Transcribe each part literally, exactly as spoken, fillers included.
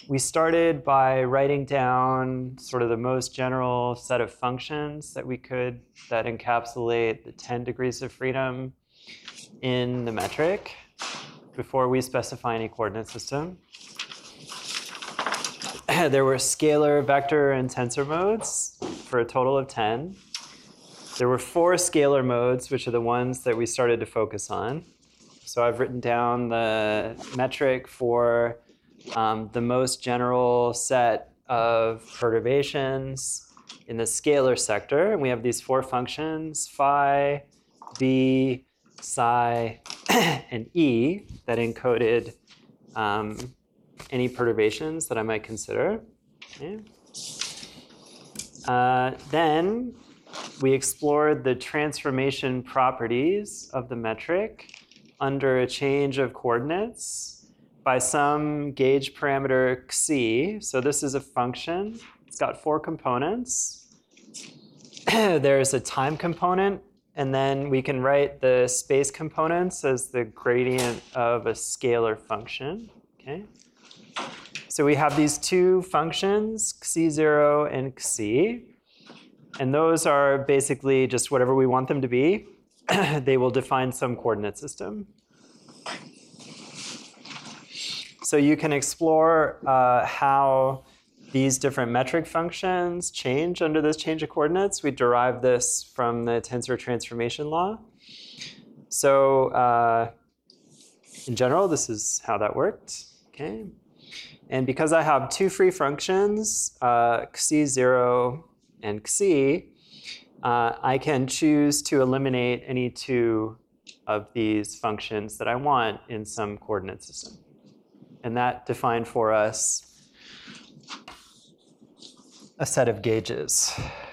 we started by writing down sort of the most general set of functions that we could that encapsulate the ten degrees of freedom in the metric before we specify any coordinate system. There were scalar, vector, and tensor modes for a total of ten. There were four scalar modes, which are the ones that we started to focus on. So I've written down the metric for um, the most general set of perturbations in the scalar sector. And we have these four functions, phi, b, psi, and e, that encoded um, any perturbations that I might consider. Okay. Uh, then we explored the transformation properties of the metric under a change of coordinates by some gauge parameter xi. So this is a function. It's got four components. There's a time component, and then we can write the space components as the gradient of a scalar function. Okay. So we have these two functions, xi zero and xi, and those are basically just whatever we want them to be. They will define some coordinate system. So you can explore uh, how these different metric functions change under this change of coordinates. We derive this from the tensor transformation law. So uh, in general, this is how that worked. Okay. And because I have two free functions, uh, xi zero and xi, uh, I can choose to eliminate any two of these functions that I want in some coordinate system. And that defined for us a set of gauges.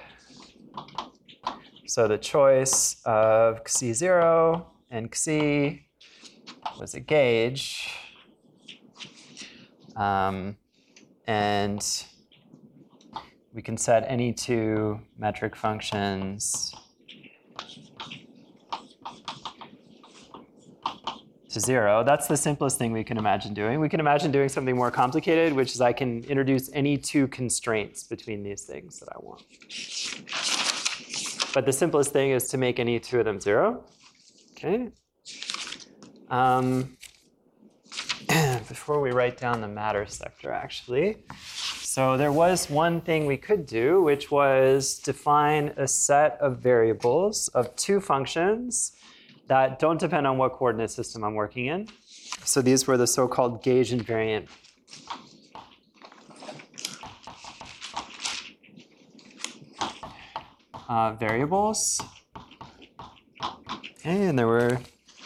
So the choice of xi zero and xi was a gauge. Um, and we can set any two metric functions to zero. That's the simplest thing we can imagine doing. We can imagine doing something more complicated, which is I can introduce any two constraints between these things that I want. But the simplest thing is to make any two of them zero. Okay. Um, before we write down the matter sector, actually. So there was one thing we could do, which was define a set of variables of two functions that don't depend on what coordinate system I'm working in. So these were the so-called gauge invariant uh, variables. Okay, and there were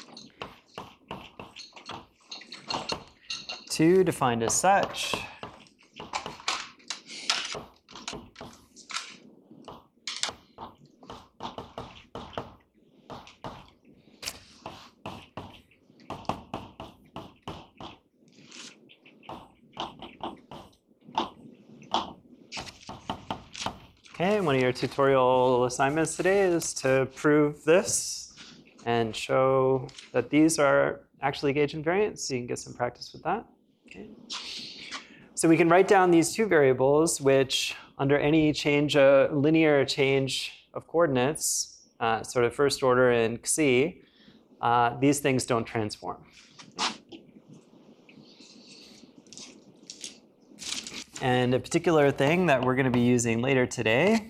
two defined as such. Okay, one of your tutorial assignments today is to prove this and show that these are actually gauge invariant, so you can get some practice with that. Okay. So we can write down these two variables, which under any change, uh, linear change of coordinates, uh, sort of first order in xi, uh, these things don't transform. And a particular thing that we're going to be using later today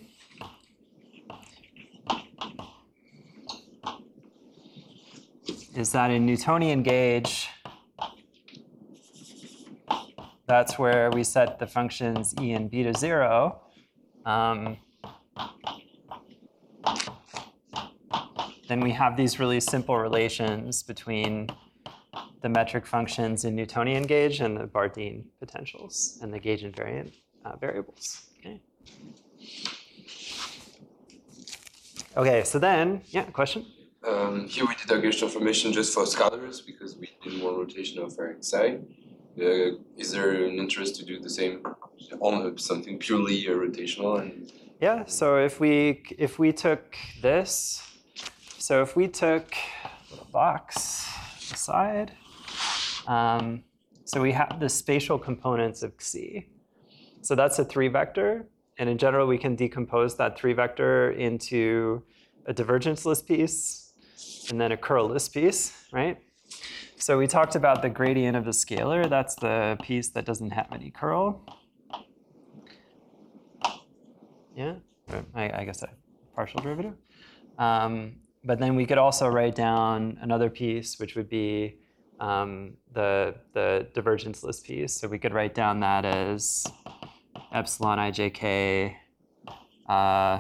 is that in Newtonian gauge, that's where we set the functions e and b to zero. Um, then we have these really simple relations between the metric functions in Newtonian gauge and the Bardeen potentials and the gauge invariant uh, variables. Okay. Okay, so then, yeah, question? Um, here we did a gauge transformation just for scalars because we did one rotation of our psi. Uh, is there an interest to do the same on something purely uh, rotational? And yeah, so if we if we took this, so if we took a little box aside, um, So we have the spatial components of Xi. So that's a three vector. And in general, we can decompose that three vector into a divergenceless piece and then a curlless piece, right? So we talked about the gradient of the scalar. That's the piece that doesn't have any curl. Yeah, I, I guess a partial derivative. Um, but then we could also write down another piece, which would be um, the, the divergenceless piece. So we could write down that as epsilon ijk uh,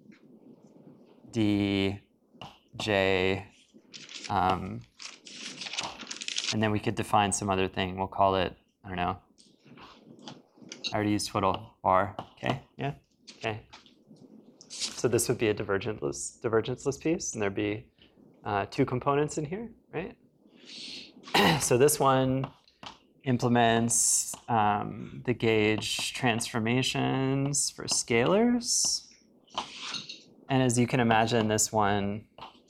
d j, um, and then we could define some other thing. We'll call it, I don't know, I already used twiddle bar, okay, yeah, okay. So this would be a divergenceless, divergenceless piece, and there'd be uh, two components in here, right? So this one implements um, the gauge transformations for scalars. And as you can imagine, this one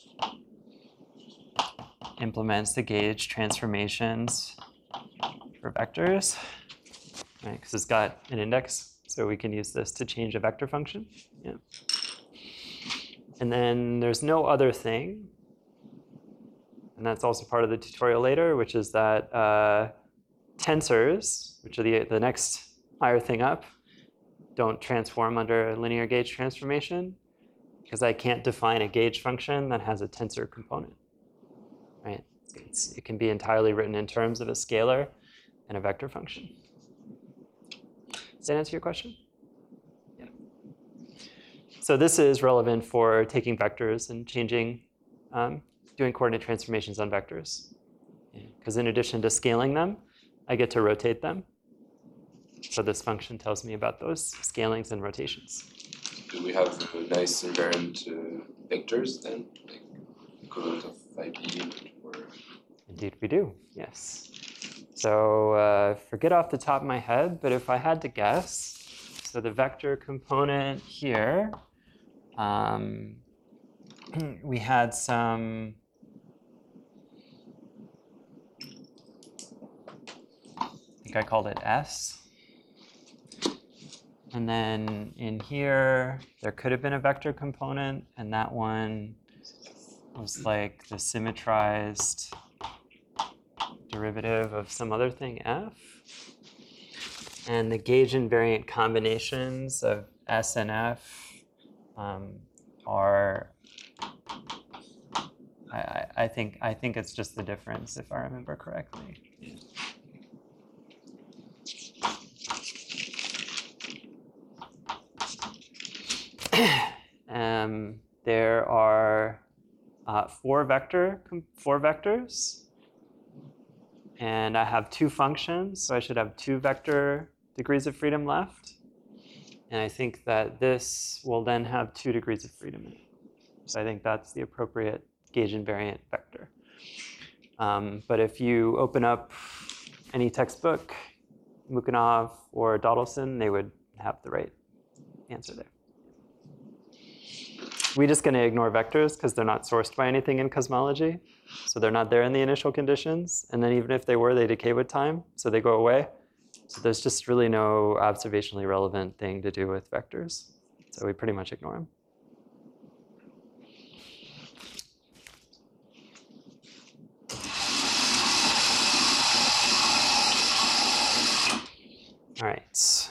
implements the gauge transformations for vectors, right? Because it's got an index, so we can use this to change a vector function. Yeah. And then there's no other thing, and that's also part of the tutorial later, which is that uh, tensors, which are the, the next higher thing up, don't transform under a linear gauge transformation because I can't define a gauge function that has a tensor component, right? It's, it can be entirely written in terms of a scalar and a vector function. Does that answer your question? Yeah. So this is relevant for taking vectors and changing, um, doing coordinate transformations on vectors. Because yeah. in addition to scaling them, I get to rotate them. So this function tells me about those scalings and rotations. Do we have uh, nice invariant uh, vectors then, like equivalent of I P? Or... Indeed we do, yes. So uh, forget off the top of my head, but if I had to guess, so the vector component here, um, we had some I think I called it S. And then in here, there could have been a vector component, and that one was like the symmetrized derivative of some other thing, F. And the gauge invariant combinations of S and F um, are, I, I think I think it's just the difference, if I remember correctly. Um, there are uh, four vector four vectors, and I have two functions, so I should have two vector degrees of freedom left. And I think that this will then have two degrees of freedom in it. So I think that's the appropriate gauge invariant vector. Um, but if you open up any textbook, Mukhanov or Dodelson, they would have the right answer there. We're just going to ignore vectors because they're not sourced by anything in cosmology. So they're not there in the initial conditions. And then even if they were, they decay with time, so they go away. So there's just really no observationally relevant thing to do with vectors. So we pretty much ignore them. All right.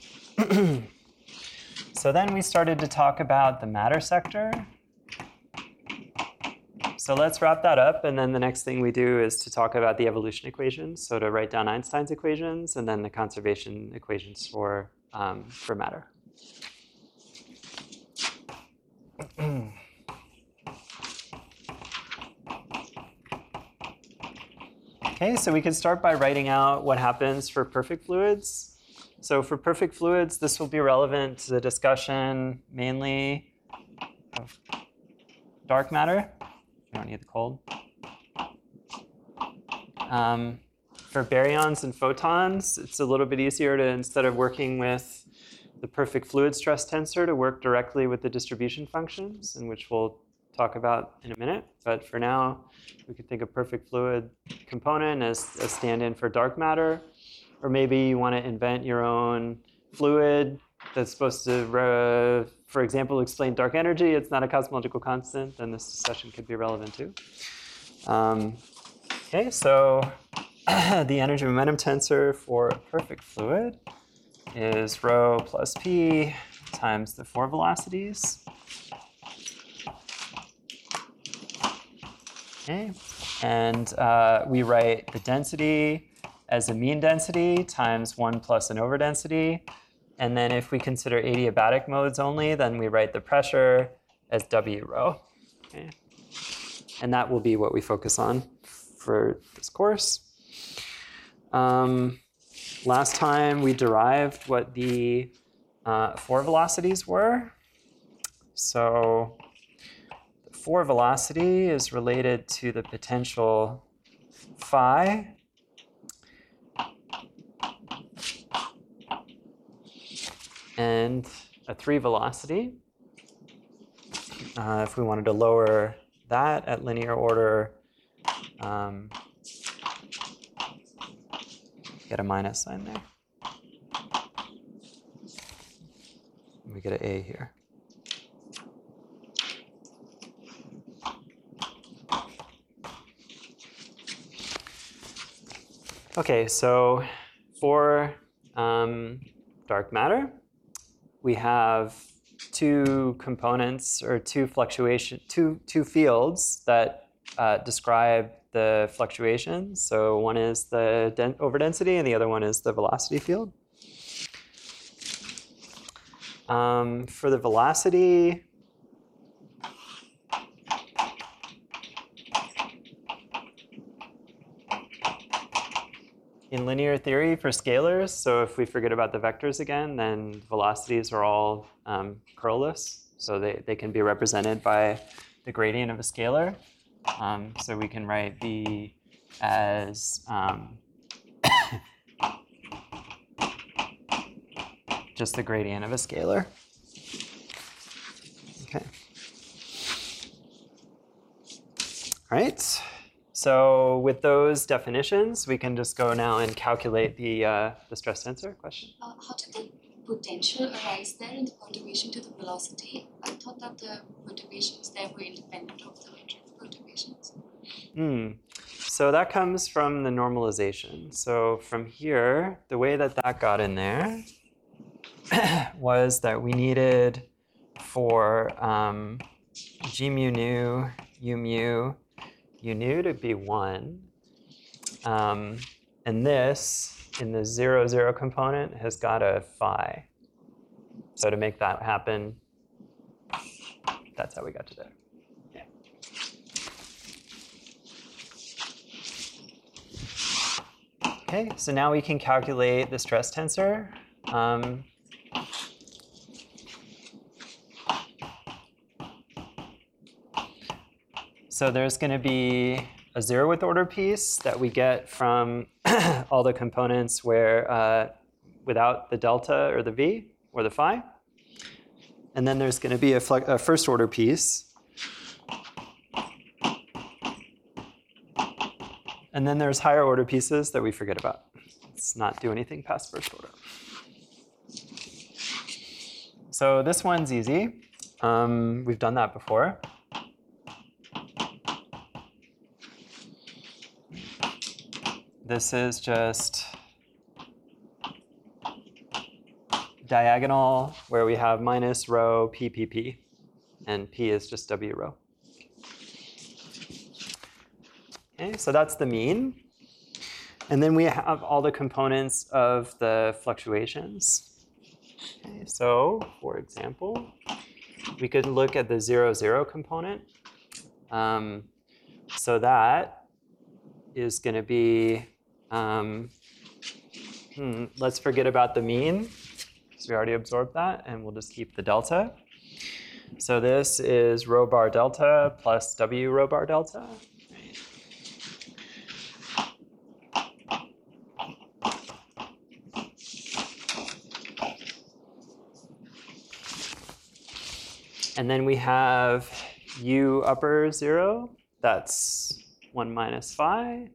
So then we started to talk about the matter sector. So let's wrap that up, and then the next thing we do is to talk about the evolution equations. So to write down Einstein's equations, and then the conservation equations for, um, for matter. Okay, so we can start by writing out what happens for perfect fluids. So for perfect fluids, this will be relevant to the discussion mainly of dark matter. We don't need the cold. Um, for baryons and photons, it's a little bit easier to, instead of working with the perfect fluid stress tensor, to work directly with the distribution functions, in which we'll talk about in a minute. But for now, we could think of perfect fluid component as a stand-in for dark matter. Or maybe you want to invent your own fluid that's supposed to, uh, for example, explain dark energy. It's not a cosmological constant, then this discussion could be relevant too. Um, okay, so the energy momentum tensor for a perfect fluid is rho plus p times the four velocities. Okay, and uh, we write the density as a mean density times one plus an overdensity. And then if we consider adiabatic modes only, then we write the pressure as W rho. Okay. And that will be what we focus on for this course. Um, last time we derived what the uh, four velocities were. So the four velocity is related to the potential phi. And a three velocity. Uh, if we wanted to lower that at linear order, um, get a minus sign there. We get an A here. Okay, so for um, dark matter, we have two components or two fluctuation, two two fields that uh, describe the fluctuations. So one is the overdensity, and the other one is the velocity field. Um, for the velocity, in linear theory for scalars, so if we forget about the vectors again, then velocities are all um, curlless. So they, they can be represented by the gradient of a scalar. Um, so we can write V as um, just the gradient of a scalar. Okay. All right. So with those definitions, we can just go now and calculate the, uh, the stress tensor question. Uh, how did the potential arise there in the perturbation to the velocity? I thought that the perturbations there were independent of the metric perturbations. Hmm. So that comes from the normalization. So from here, the way that that got in there was that we needed for um, G mu nu, U mu, U nu to be one. Um, and this, in the zero, zero component, has got a phi. So to make that happen, that's how we got to there. Yeah. Okay, so now we can calculate the stress tensor. Um, So there's going to be a zeroth order piece that we get from all the components where uh, without the delta or the v or the phi. And then there's going to be a, a first order piece. And then there's higher order pieces that we forget about. Let's not do anything past first order. So this one's easy. Um, we've done that before. This is just diagonal where we have minus rho p p p, and p is just w rho. Okay, so that's the mean. And then we have all the components of the fluctuations. Okay, so for example, we could look at the zero, zero component. Um, so that is going to be Um, hmm, let's forget about the mean, because we already absorbed that, and we'll just keep the delta. So this is rho bar delta plus W rho bar delta. And then we have u upper zero, that's one minus phi.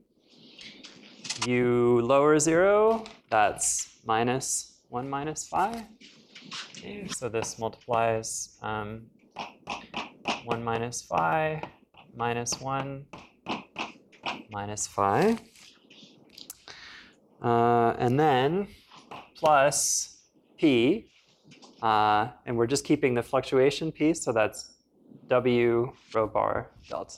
U lower zero, that's minus one minus phi. Okay, so this multiplies um, one minus phi minus one minus phi. Uh, and then plus p, uh, and we're just keeping the fluctuation piece, so that's w rho bar delta.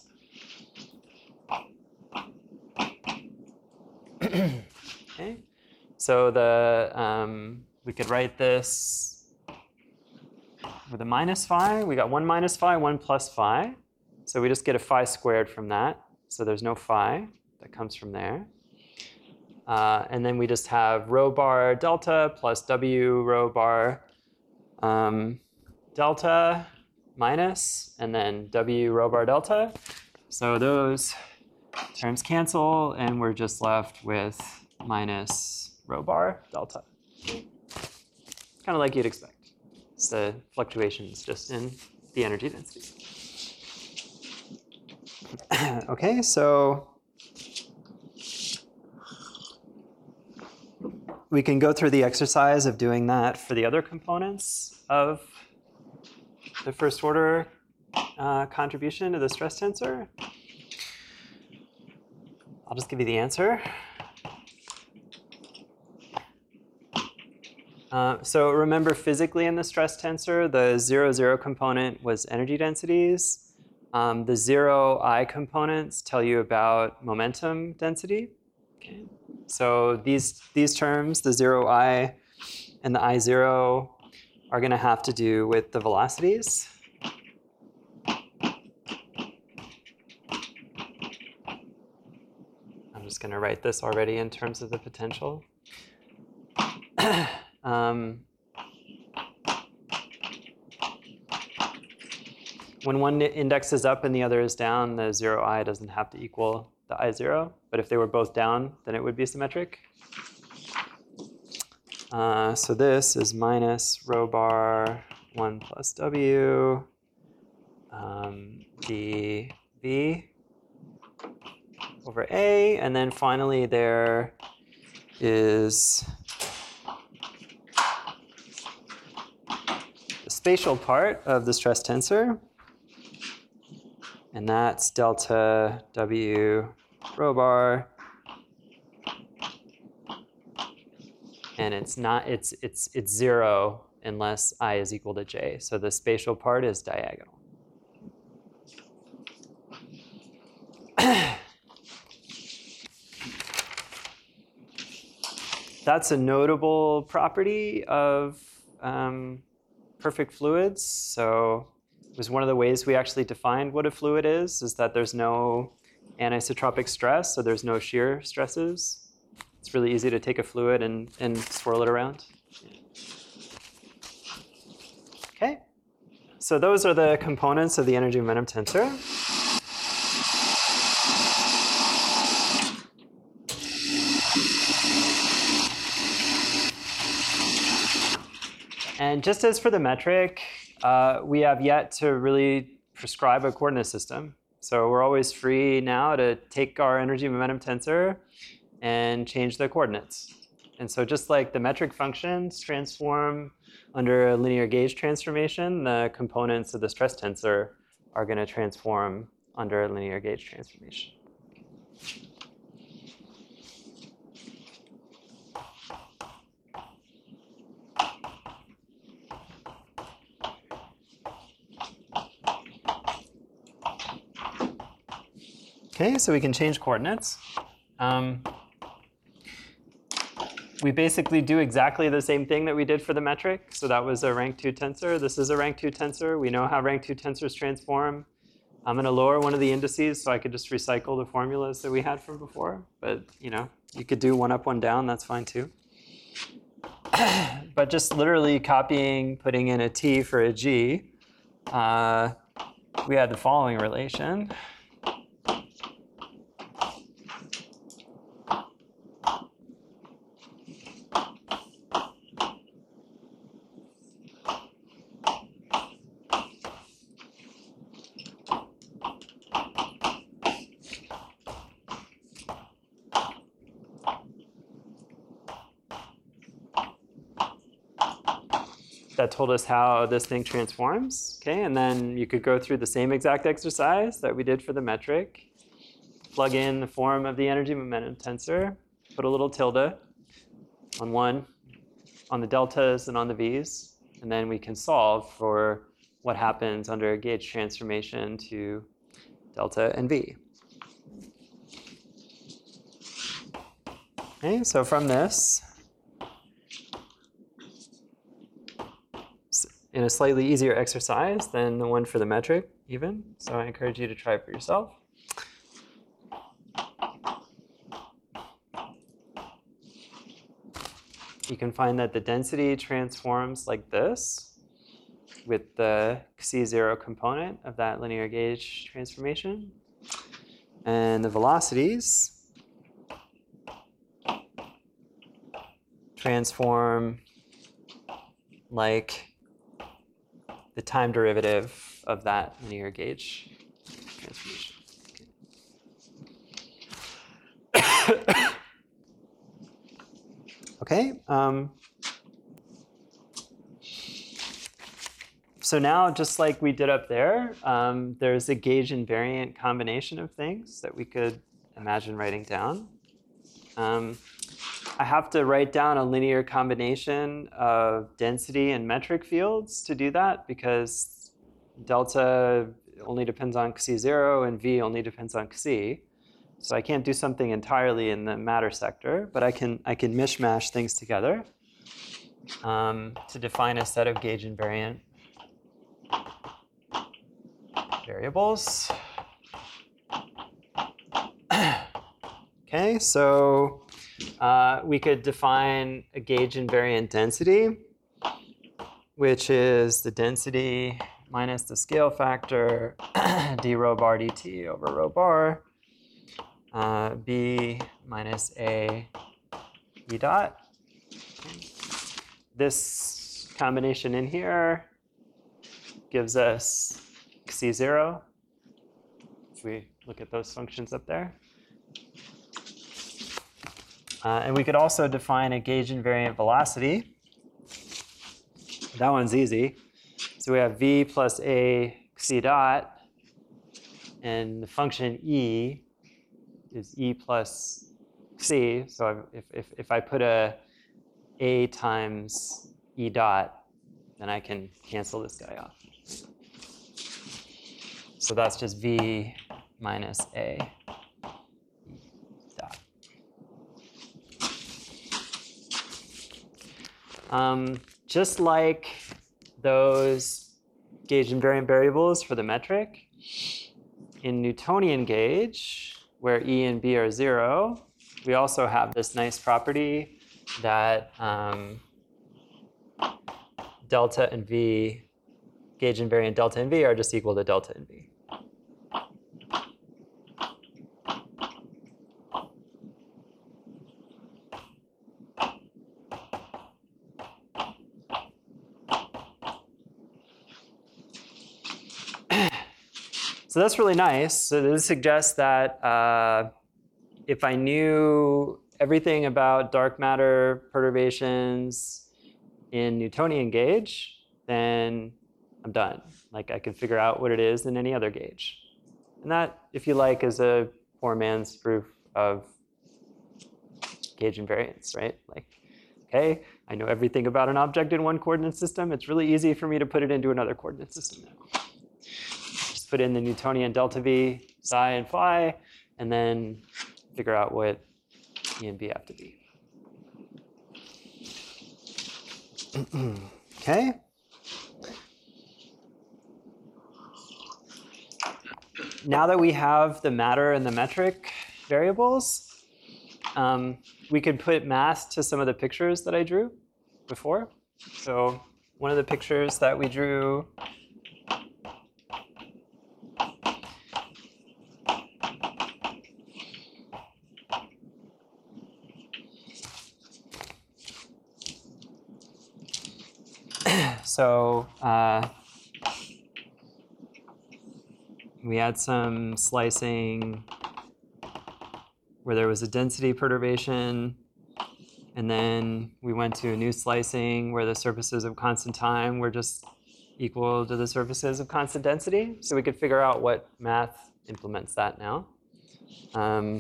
Okay, so the um, we could write this with a minus phi. We got one minus phi, one plus phi. So we just get a phi squared from that. So there's no phi that comes from there. Uh, and then we just have rho bar delta plus w rho bar um, delta minus, and then w rho bar delta. So those terms cancel, and we're just left with minus rho bar delta. Kind of like you'd expect. It's the fluctuations just in the energy density. Okay, so we can go through the exercise of doing that for the other components of the first order uh, contribution to the stress tensor. I'll just give you the answer. Uh, so remember, physically in the stress tensor, the zero, zero component was energy densities. Um, the zero I components tell you about momentum density. Okay. So these, these terms, the zero I and the I zero, are going to have to do with the velocities. I'm just going to write this already in terms of the potential. um, when one index is up and the other is down, the zero I doesn't have to equal the I zero. But if they were both down, then it would be symmetric. Uh, so this is minus rho bar one plus w um, dv over a. And then finally there is the spatial part of the stress tensor. And that's delta w rho bar. And it's not, it's, it's, it's zero unless I is equal to j. So the spatial part is diagonal. That's a notable property of um, perfect fluids. So it was one of the ways we actually defined what a fluid is, is that there's no anisotropic stress, so there's no shear stresses. It's really easy to take a fluid and, and swirl it around. Okay, so those are the components of the energy momentum tensor. And just as for the metric, uh, we have yet to really prescribe a coordinate system. So we're always free now to take our energy momentum tensor and change the coordinates. And so just like the metric functions transform under a linear gauge transformation, the components of the stress tensor are going to transform under a linear gauge transformation. Okay, so we can change coordinates. Um, we basically do exactly the same thing that we did for the metric. So that was a rank two tensor. This is a rank two tensor. We know how rank two tensors transform. I'm going to lower one of the indices so I could just recycle the formulas that we had from before. But you know, you could do one up, one down. That's fine too. But just literally copying, putting in a t for a g, uh, we had the following relation. that told us how this thing transforms. Okay, and then you could go through the same exact exercise that we did for the metric. Plug in the form of the energy momentum tensor, put a little tilde on one, on the deltas and on the v's, and then we can solve for what happens under a gauge transformation to delta and v. Okay, so from this, in a slightly easier exercise than the one for the metric even, so I encourage you to try it for yourself. You can find that the density transforms like this with the C zero component of that linear gauge transformation. And the velocities transform like the time derivative of that linear gauge transformation. Okay. Okay, um, so now just like we did up there, um, there's a gauge invariant combination of things that we could imagine writing down. Um, I have to write down a linear combination of density and metric fields to do that because delta only depends on C zero and V only depends on C. So I can't do something entirely in the matter sector, but I can I can mishmash things together um, to define a set of gauge invariant variables. Okay, so uh, we could define a gauge invariant density, which is the density minus the scale factor d rho bar dt over rho bar. Uh, B minus A E dot. This combination in here gives us C zero, if we look at those functions up there. Uh, and we could also define a gauge invariant velocity. That one's easy. So we have V plus A C dot, and the function E is E plus C. So if, if, if I put a A times E dot, then I can cancel this guy off. So that's just V minus A E dot. Um, just like those gauge invariant variables for the metric, in Newtonian gauge, where E and B are zero, we also have this nice property that um, delta and V, gauge invariant delta and V are just equal to delta and V. So that's really nice. So this suggests that uh, if I knew everything about dark matter perturbations in Newtonian gauge, then I'm done. Like I could figure out what it is in any other gauge. And that, if you like, is a poor man's proof of gauge invariance, right? Like, okay, I know everything about an object in one coordinate system. It's really easy for me to put it into another coordinate system now. Put in the Newtonian delta V, psi, and phi, and then figure out what E and B have to be. Okay. Now that we have the matter and the metric variables, um, we could put math to some of the pictures that I drew before. So one of the pictures that we drew So uh, we had some slicing where there was a density perturbation And then we went to a new slicing where the surfaces of constant time were just equal to the surfaces of constant density. So we could figure out what math implements that now. Um,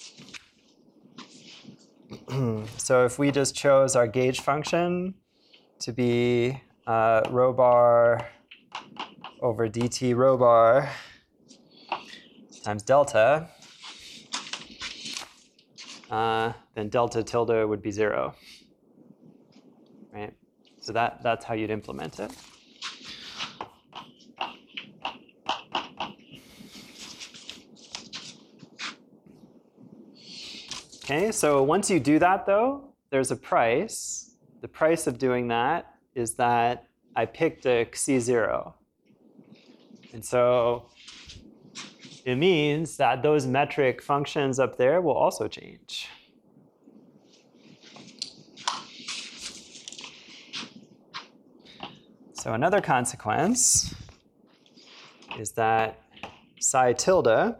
so if we just chose our gauge function to be uh, rho bar over dt rho bar times delta, uh, then delta tilde would be zero, right? So that, that's how you'd implement it. Okay, so once you do that though, there's a price. The price of doing that is that I picked a xi zero. And so it means that those metric functions up there will also change. So another consequence is that psi tilde,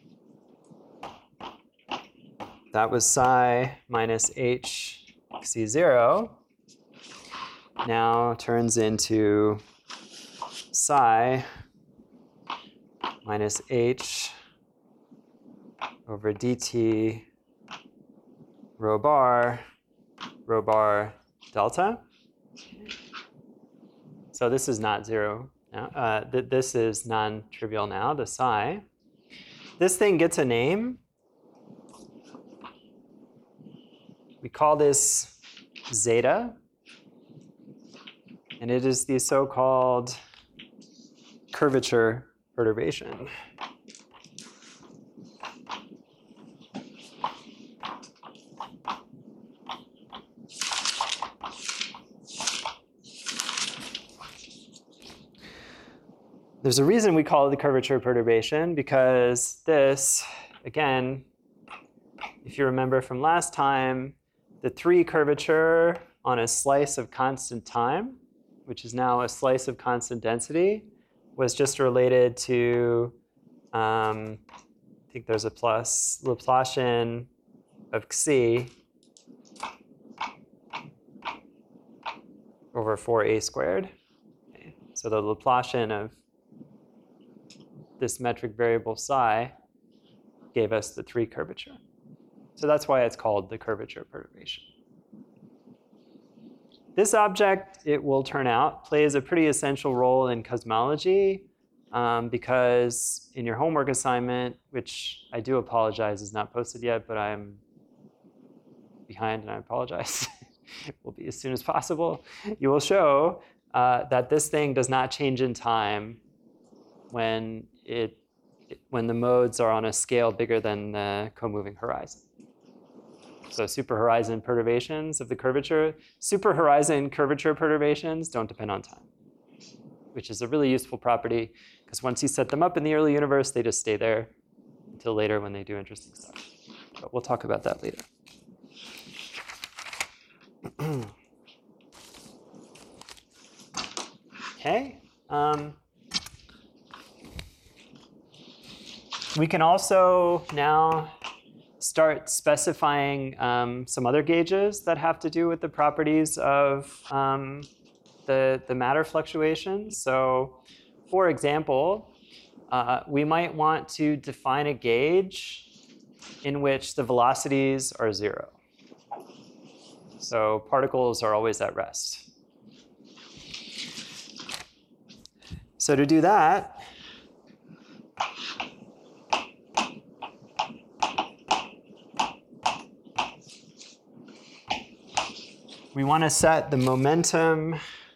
that was psi minus h xi zero, now turns into psi minus h over dt rho bar rho bar delta. So this is not zero now. Uh, th this is non-trivial now, the psi. This thing gets a name. We call this zeta. And it is the so-called curvature perturbation. There's a reason we call it the curvature perturbation, because this, again, if you remember from last time, the three curvature on a slice of constant time, which is now a slice of constant density, was just related to, um, I think there's a plus, Laplacian of xi over four a squared. Okay. So the Laplacian of this metric variable psi gave us the three curvature. So that's why it's called the curvature perturbation. This object, it will turn out, plays a pretty essential role in cosmology um, because in your homework assignment, which I do apologize is not posted yet, but I'm behind and I apologize. It will be as soon as possible. You will show uh, that this thing does not change in time when, it, when the modes are on a scale bigger than the co-moving horizon. So superhorizon perturbations of the curvature. Superhorizon curvature perturbations don't depend on time, which is a really useful property because once you set them up in the early universe, they just stay there until later when they do interesting stuff. But we'll talk about that later. Okay. Um, we can also now start specifying um, some other gauges that have to do with the properties of um, the, the matter fluctuations. So for example, uh, we might want to define a gauge in which the velocities are zero. So particles are always at rest. So to do that, we want to set the momentum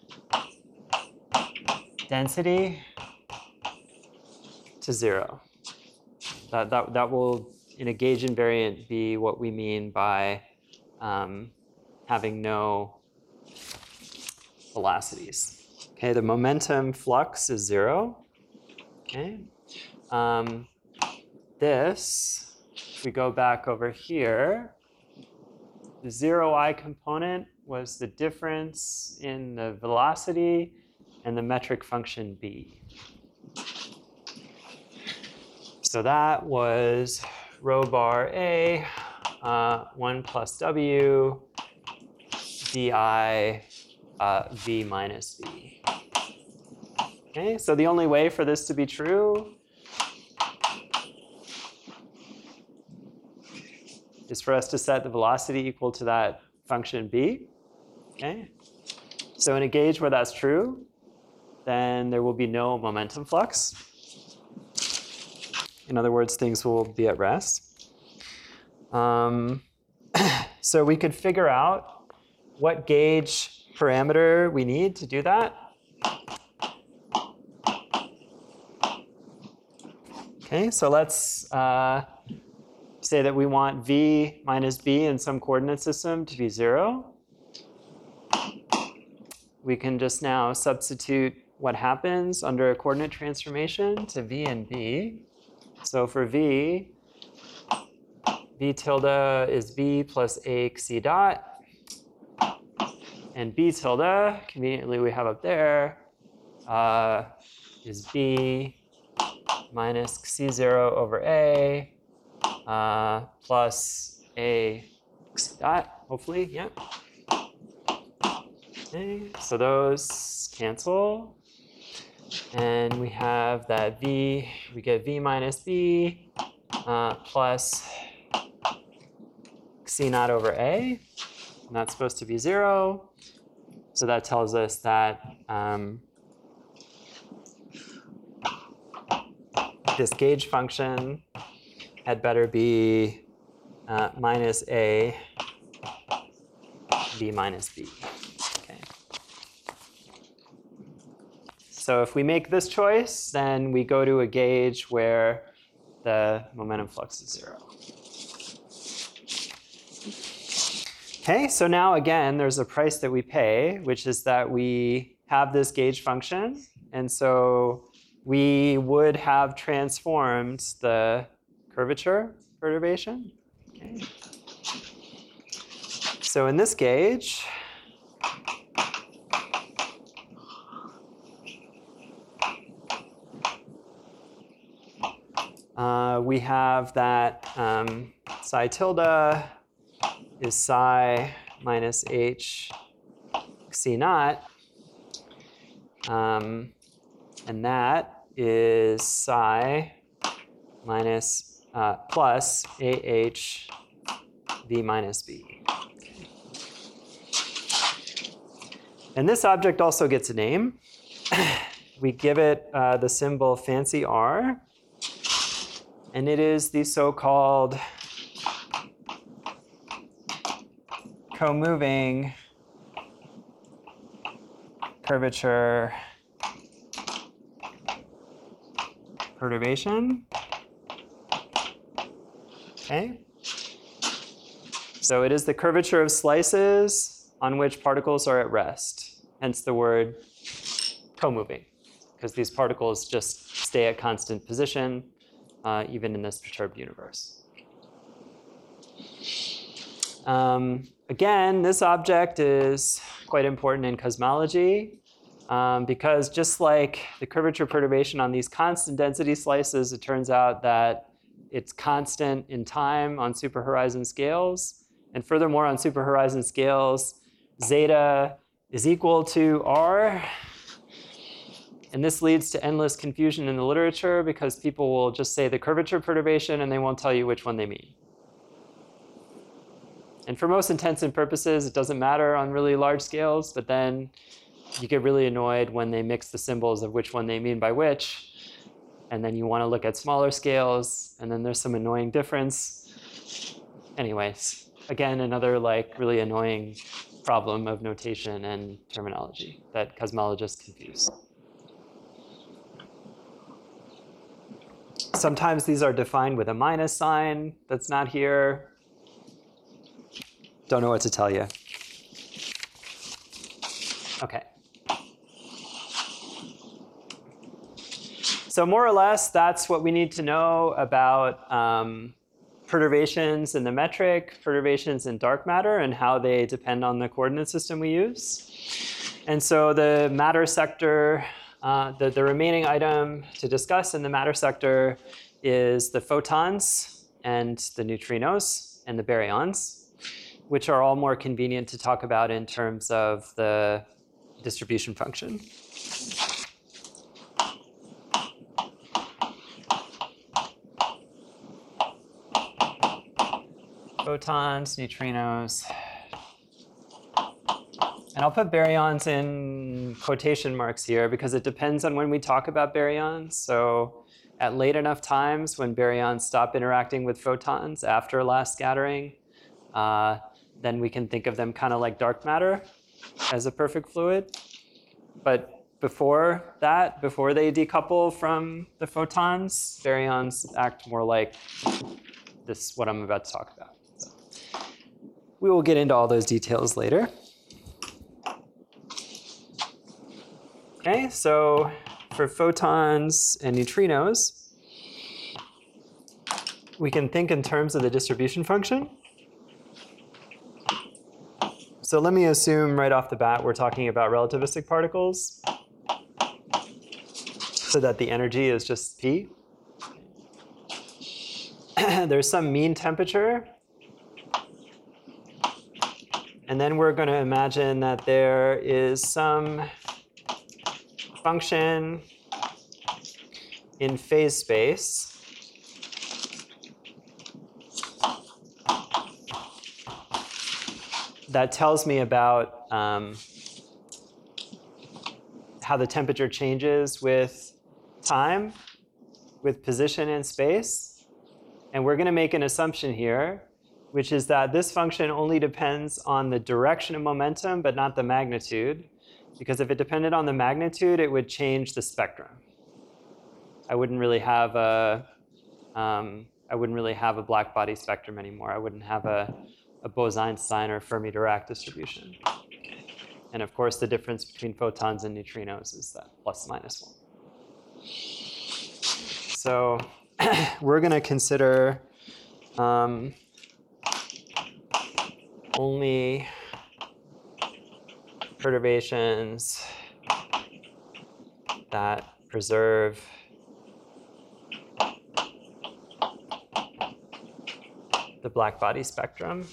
density to zero. That, that, that will, in a gauge invariant, be what we mean by um, having no velocities. Okay, the momentum flux is zero. Okay, um, this, if we go back over here, the zero I component was the difference in the velocity and the metric function b. So that was rho bar a, uh, one plus w bi uh, v minus v. Okay, so the only way for this to be true is for us to set the velocity equal to that function b. Okay, so in a gauge where that's true, then there will be no momentum flux. In other words, things will be at rest. Um, so we could figure out what gauge parameter we need to do that. Okay, so let's uh, say that we want v minus b in some coordinate system to be zero. We can just now substitute what happens under a coordinate transformation to v and b. So for v, v tilde is b plus a c dot. And b tilde, conveniently we have up there, uh, is b minus c zero over a uh, plus a c dot, hopefully, yeah. Okay, so those cancel. And we have that v, we get v minus b uh, plus c naught over a. And that's supposed to be zero. So that tells us that um, this gauge function had better be uh, minus a v minus b. Okay. So if we make this choice, then we go to a gauge where the momentum flux is zero. Okay, so now again, there's a price that we pay, which is that we have this gauge function. And so we would have transformed the curvature perturbation. Okay. So in this gauge, uh, we have that um, psi tilde is psi minus h c naught, um, and that is psi minus uh, plus ah v minus b. Okay. And this object also gets a name. We give it uh, the symbol fancy r, and it is the so-called co-moving curvature perturbation. Okay. So it is the curvature of slices on which particles are at rest, hence the word co-moving, because these particles just stay at constant position uh, even in this perturbed universe. Um, again, this object is quite important in cosmology um, because just like the curvature perturbation on these constant density slices, it turns out that it's constant in time on superhorizon scales. And furthermore, on superhorizon scales, zeta is equal to r. And this leads to endless confusion in the literature because people will just say the curvature perturbation and they won't tell you which one they mean. And for most intents and purposes, it doesn't matter on really large scales, but then you get really annoyed when they mix the symbols of which one they mean by which. And then you want to look at smaller scales, and then there's some annoying difference. Anyways, again, another like really annoying problem of notation and terminology that cosmologists confuse. Sometimes these are defined with a minus sign that's not here. Don't know what to tell you. Okay. So more or less, that's what we need to know about um, perturbations in the metric, perturbations in dark matter, and how they depend on the coordinate system we use. And so the matter sector, uh, the, the remaining item to discuss in the matter sector is the photons and the neutrinos and the baryons. which are all more convenient to talk about in terms of the distribution function. Photons, neutrinos. And I'll put baryons in quotation marks here because it depends on when we talk about baryons. So at late enough times when baryons stop interacting with photons after last scattering, uh, then we can think of them kind of like dark matter as a perfect fluid. But before that, before they decouple from the photons, baryons act more like this, what I'm about to talk about. So we will get into all those details later. Okay, so for photons and neutrinos, we can think in terms of the distribution function. So let me assume right off the bat we're talking about relativistic particles, so that the energy is just P. There's some mean temperature. And then we're going to imagine that there is some function in phase space that tells me about um, how the temperature changes with time, with position in space. And we're going to make an assumption here, which is that this function only depends on the direction of momentum, but not the magnitude. Because if it depended on the magnitude, it would change the spectrum. I wouldn't really have a, um, I wouldn't really have a black body spectrum anymore. I wouldn't have a, a Bose-Einstein or Fermi-Dirac distribution. And of course, the difference between photons and neutrinos is that plus minus one. So we're going to consider um, only perturbations that preserve the black body spectrum.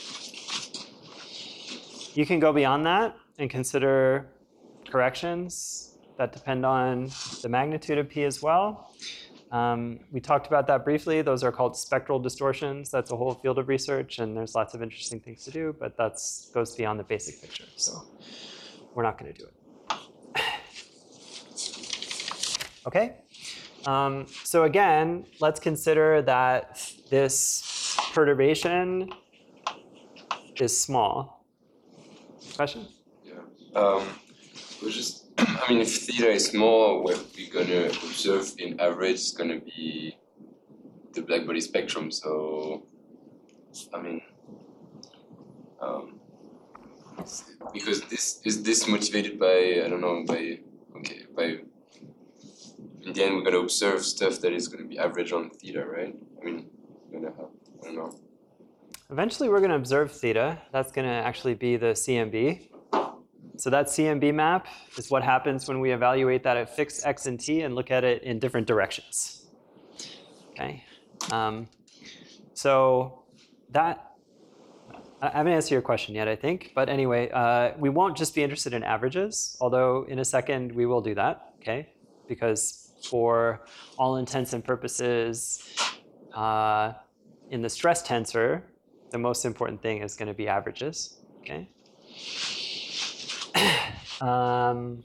You can go beyond that and consider corrections that depend on the magnitude of P as well. Um, we talked about that briefly. Those are called spectral distortions. That's a whole field of research, and there's lots of interesting things to do, but that goes beyond the basic picture. So we're not going to do it. OK? Um, so again, let's consider that this perturbation is small. Question? Yeah. Um, we're just, I mean, if theta is small, what we're going to observe in average is going to be the black body spectrum. So, I mean, um, because this is this motivated by, I don't know, by, okay, by, in the end, we're going to observe stuff that is going to be average on theta, right? I mean, we're going to have, I don't know. Eventually, we're going to observe theta. That's going to actually be the C M B. So that C M B map is what happens when we evaluate that at fixed x and t and look at it in different directions. Okay. Um, so that, I haven't answered your question yet, I think. But anyway, uh, we won't just be interested in averages, although in a second we will do that, okay? Because for all intents and purposes, uh, in the stress tensor, the most important thing is going to be averages, okay? um,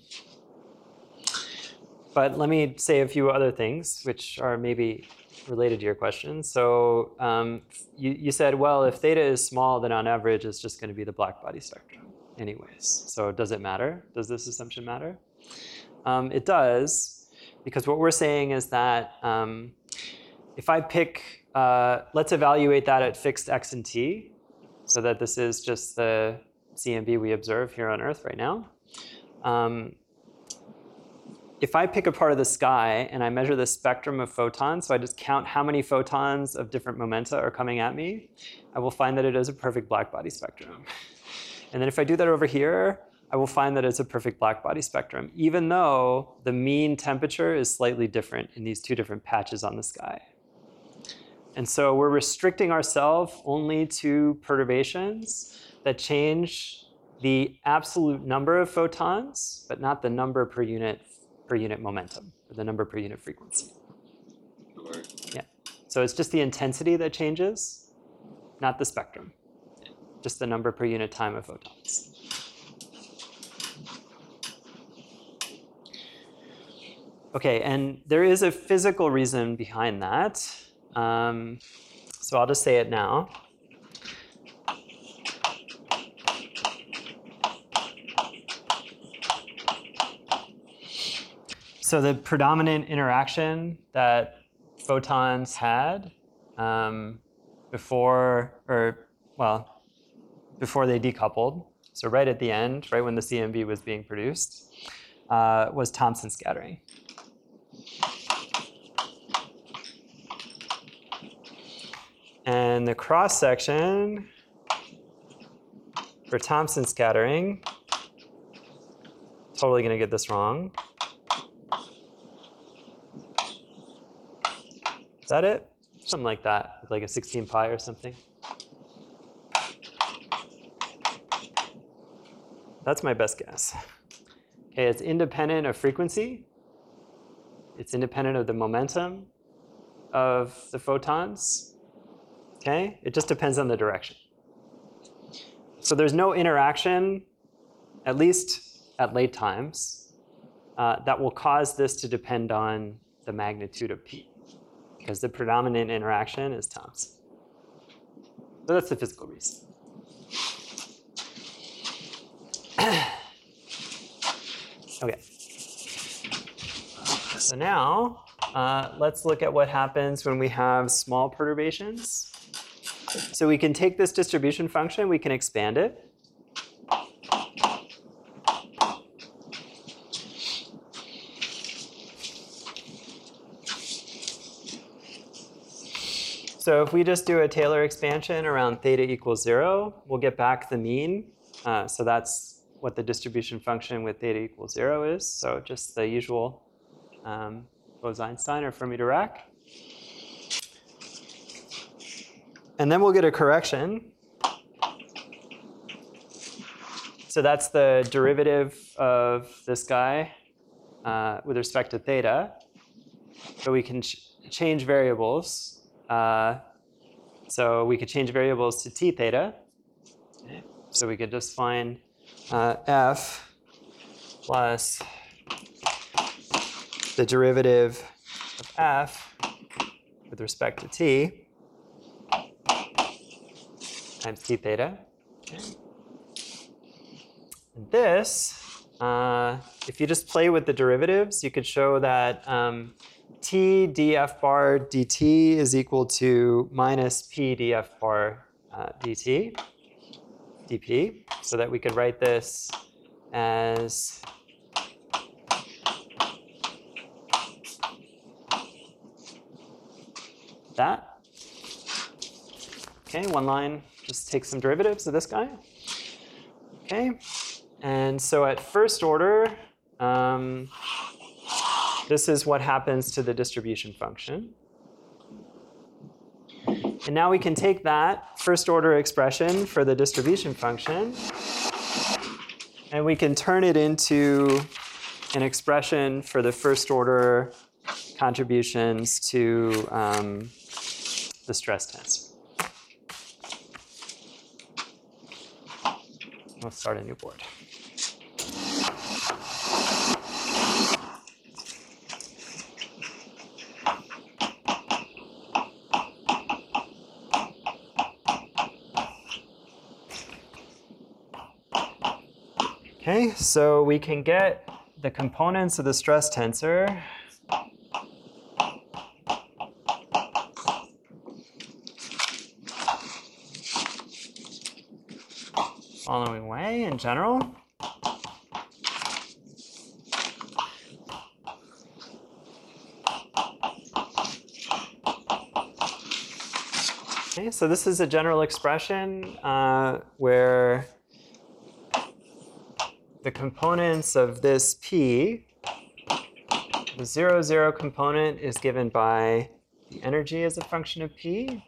but let me say a few other things which are maybe related to your question. So um, you, you said, well, if theta is small, then on average it's just going to be the black body spectrum anyways. So does it matter? Does this assumption matter? Um, it does, because what we're saying is that um, if I pick, uh, let's evaluate that at fixed x and t, so that this is just the C M B we observe here on Earth right now. Um, if I pick a part of the sky and I measure the spectrum of photons, so I just count how many photons of different momenta are coming at me, I will find that it is a perfect black body spectrum. And then if I do that over here, I will find that it's a perfect black body spectrum, even though the mean temperature is slightly different in these two different patches on the sky. And so we're restricting ourselves only to perturbations that change the absolute number of photons, but not the number per unit per unit momentum, or the number per unit frequency. Sure. Yeah. So it's just the intensity that changes, not the spectrum. Just the number per unit time of photons. Okay, and there is a physical reason behind that. Um, so I'll just say it now. So the predominant interaction that photons had um, before, or well, before they decoupled, so right at the end, right when the C M B was being produced, uh, was Thomson scattering. And the cross section for Thomson scattering, totally going to get this wrong. Is that it? Something like that, like a sixteen pi or something. That's my best guess. Okay, it's independent of frequency. It's independent of the momentum of the photons. Okay, it just depends on the direction. So there's no interaction, at least at late times, uh, that will cause this to depend on the magnitude of P, because the predominant interaction is Thomson. So that's the physical reason. Okay. So now uh, let's look at what happens when we have small perturbations. So we can take this distribution function, we can expand it. So if we just do a Taylor expansion around theta equals zero, we'll get back the mean. Uh, so that's what the distribution function with theta equals zero is. So just the usual um, Bose-Einstein or Fermi-Dirac. And then we'll get a correction. So that's the derivative of this guy uh, with respect to theta. So we can ch change variables. Uh, so we could change variables to t theta. Okay. So we could just find uh, f plus the derivative of f with respect to t times t theta. Okay. And this, uh, if you just play with the derivatives, you could show that um, t df bar dt is equal to minus p df bar uh, dt, dp, so that we could write this as that. Okay, one line, just take some derivatives of this guy. Okay, and so at first order, um, this is what happens to the distribution function. And now we can take that first order expression for the distribution function, and we can turn it into an expression for the first order contributions to um, the stress tensor. We'll start a new board. Okay, so we can get the components of the stress tensor following way in general. Okay, so this is a general expression uh, where the components of this P, the zero, zero component is given by The energy is a function of P.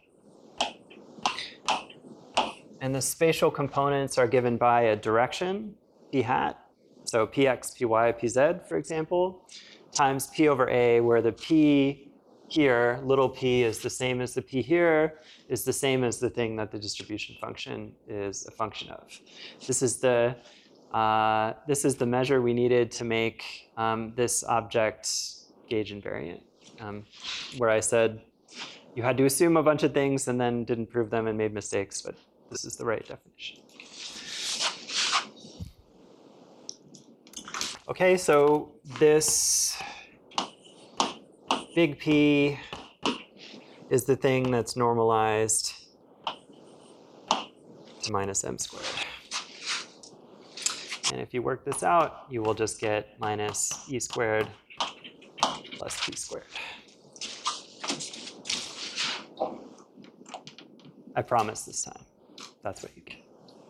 And the spatial components are given by a direction, P hat. So Px, Py, Pz, for example, times P over A, where the P here, little p, is the same as the P here, is the same as the thing that the distribution function is a function of. This is the, uh, this is the measure we needed to make um, this object gauge invariant, um, where I said you had to assume a bunch of things and then didn't prove them and made mistakes, but this is the right definition. Okay, so this big P is the thing that's normalized to minus m squared. And if you work this out, you will just get minus e squared plus p squared. I promise this time. That's what you get.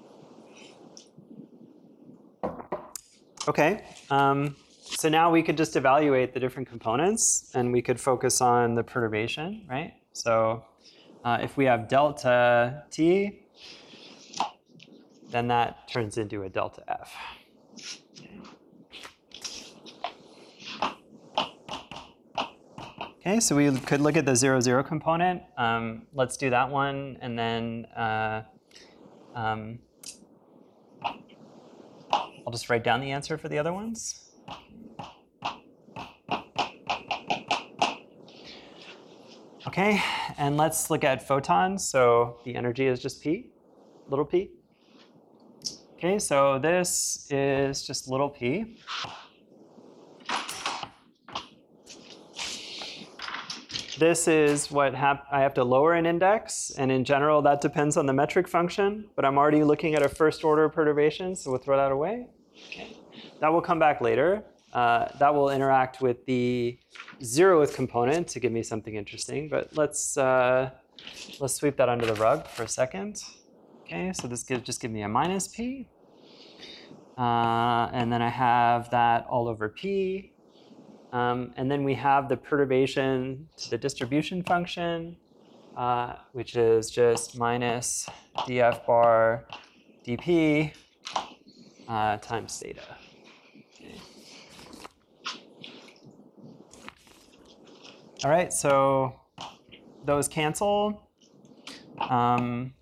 Okay, um, so now we could just evaluate the different components and we could focus on the perturbation, right? So uh, if we have delta t, then that turns into a delta f. Okay, so we could look at the zero, zero component. Um, let's do that one, and then uh, um, I'll just write down the answer for the other ones. Okay, and let's look at photons. So the energy is just p, little p. Okay, so this is just little p. This is what hap I have to lower an index, and in general that depends on the metric function, but I'm already looking at a first order perturbation, so we'll throw that away. Okay. That will come back later. Uh, that will interact with the zeroth component to give me something interesting, but let's, uh, let's sweep that under the rug for a second. Okay, so this gives, just give me a minus p, uh, and then I have that all over p. Um, and then we have the perturbation to the distribution function, uh, which is just minus df bar dp uh, times theta. Okay. All right, so those cancel. Um,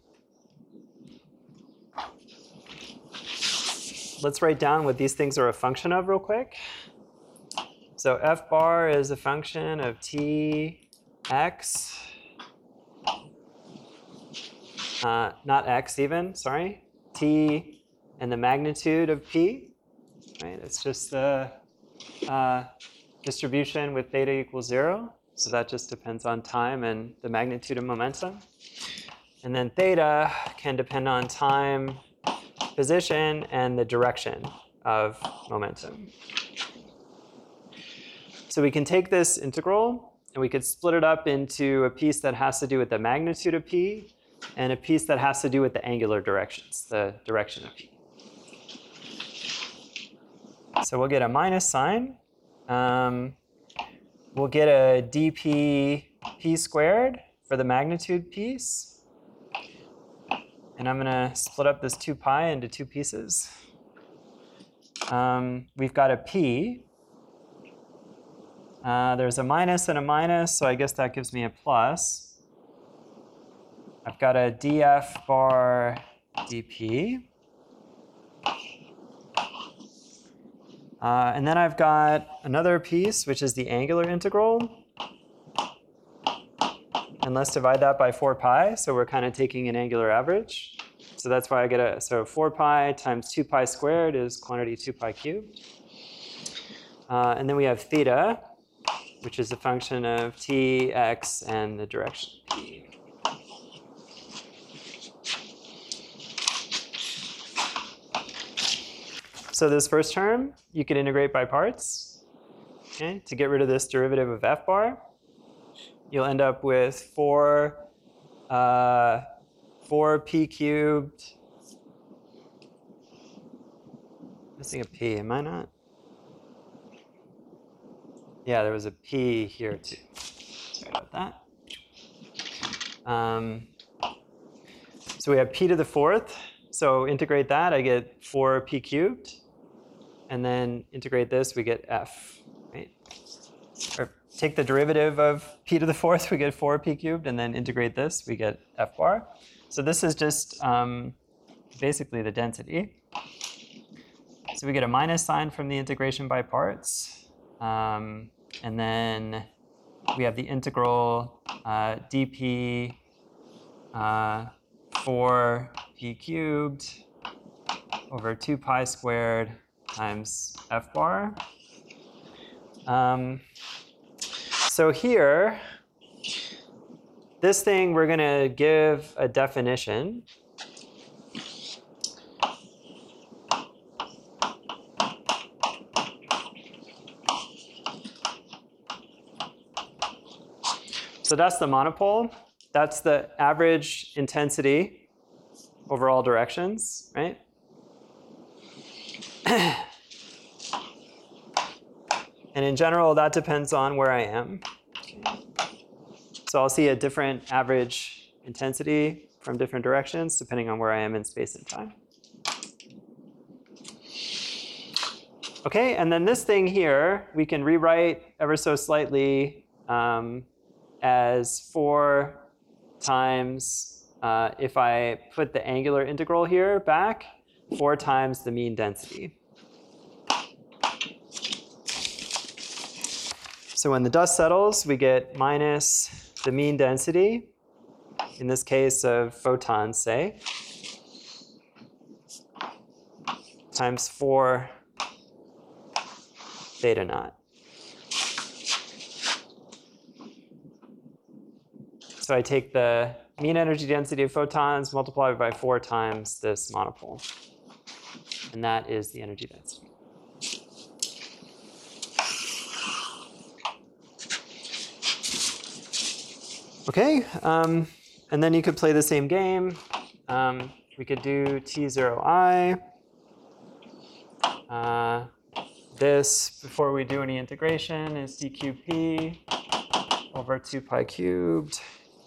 let's write down what these things are a function of real quick. So f bar is a function of t x, uh, not x even, sorry, t and the magnitude of p, right? It's just the uh, distribution with theta equals zero. So that just depends on time and the magnitude of momentum. And then theta can depend on time, position, and the direction of momentum. So we can take this integral and we could split it up into a piece that has to do with the magnitude of p and a piece that has to do with the angular directions, the direction of p. So we'll get a minus sign. Um, we'll get a dp p squared for the magnitude piece. And I'm going to split up this two pi into two pieces. Um, we've got a p. Uh, there's a minus and a minus, so I guess that gives me a plus. I've got a df bar dp. Uh, and then I've got another piece, which is the angular integral. And let's divide that by four pi, so we're kind of taking an angular average. So that's why I get a, so four pi times two pi squared is quantity two pi cubed. Uh, and then we have theta, which is a function of t, x, and the direction p. So this first term, you can integrate by parts. Okay? To get rid of this derivative of f bar, you'll end up with four, uh, four p cubed. Missing a p, am I not? Yeah, there was a p here too. Sorry about that. Um, so we have p to the fourth. So integrate that, I get four p cubed. And then integrate this, we get f, right? Or take the derivative of p to the fourth, we get four p cubed. And then integrate this, we get f bar. So this is just um, basically the density. So we get a minus sign from the integration by parts. Um, and then we have the integral uh, dp uh, four p cubed over two pi squared times f bar. Um, so here, this thing we're going to give a definition. So that's the monopole. That's the average intensity over all directions, right? And in general, that depends on where I am. So I'll see a different average intensity from different directions depending on where I am in space and time. Okay, and then this thing here, we can rewrite ever so slightly um, as four times, uh, if I put the angular integral here back, four times the mean density. So when the dust settles, we get minus the mean density, in this case of photons, say, times four theta naught. So I take the mean energy density of photons, multiply it by four times this monopole. And that is the energy density. Okay, um, and then you could play the same game. Um, we could do T zero I. Uh, this, before we do any integration, is d cubed p over two pi cubed.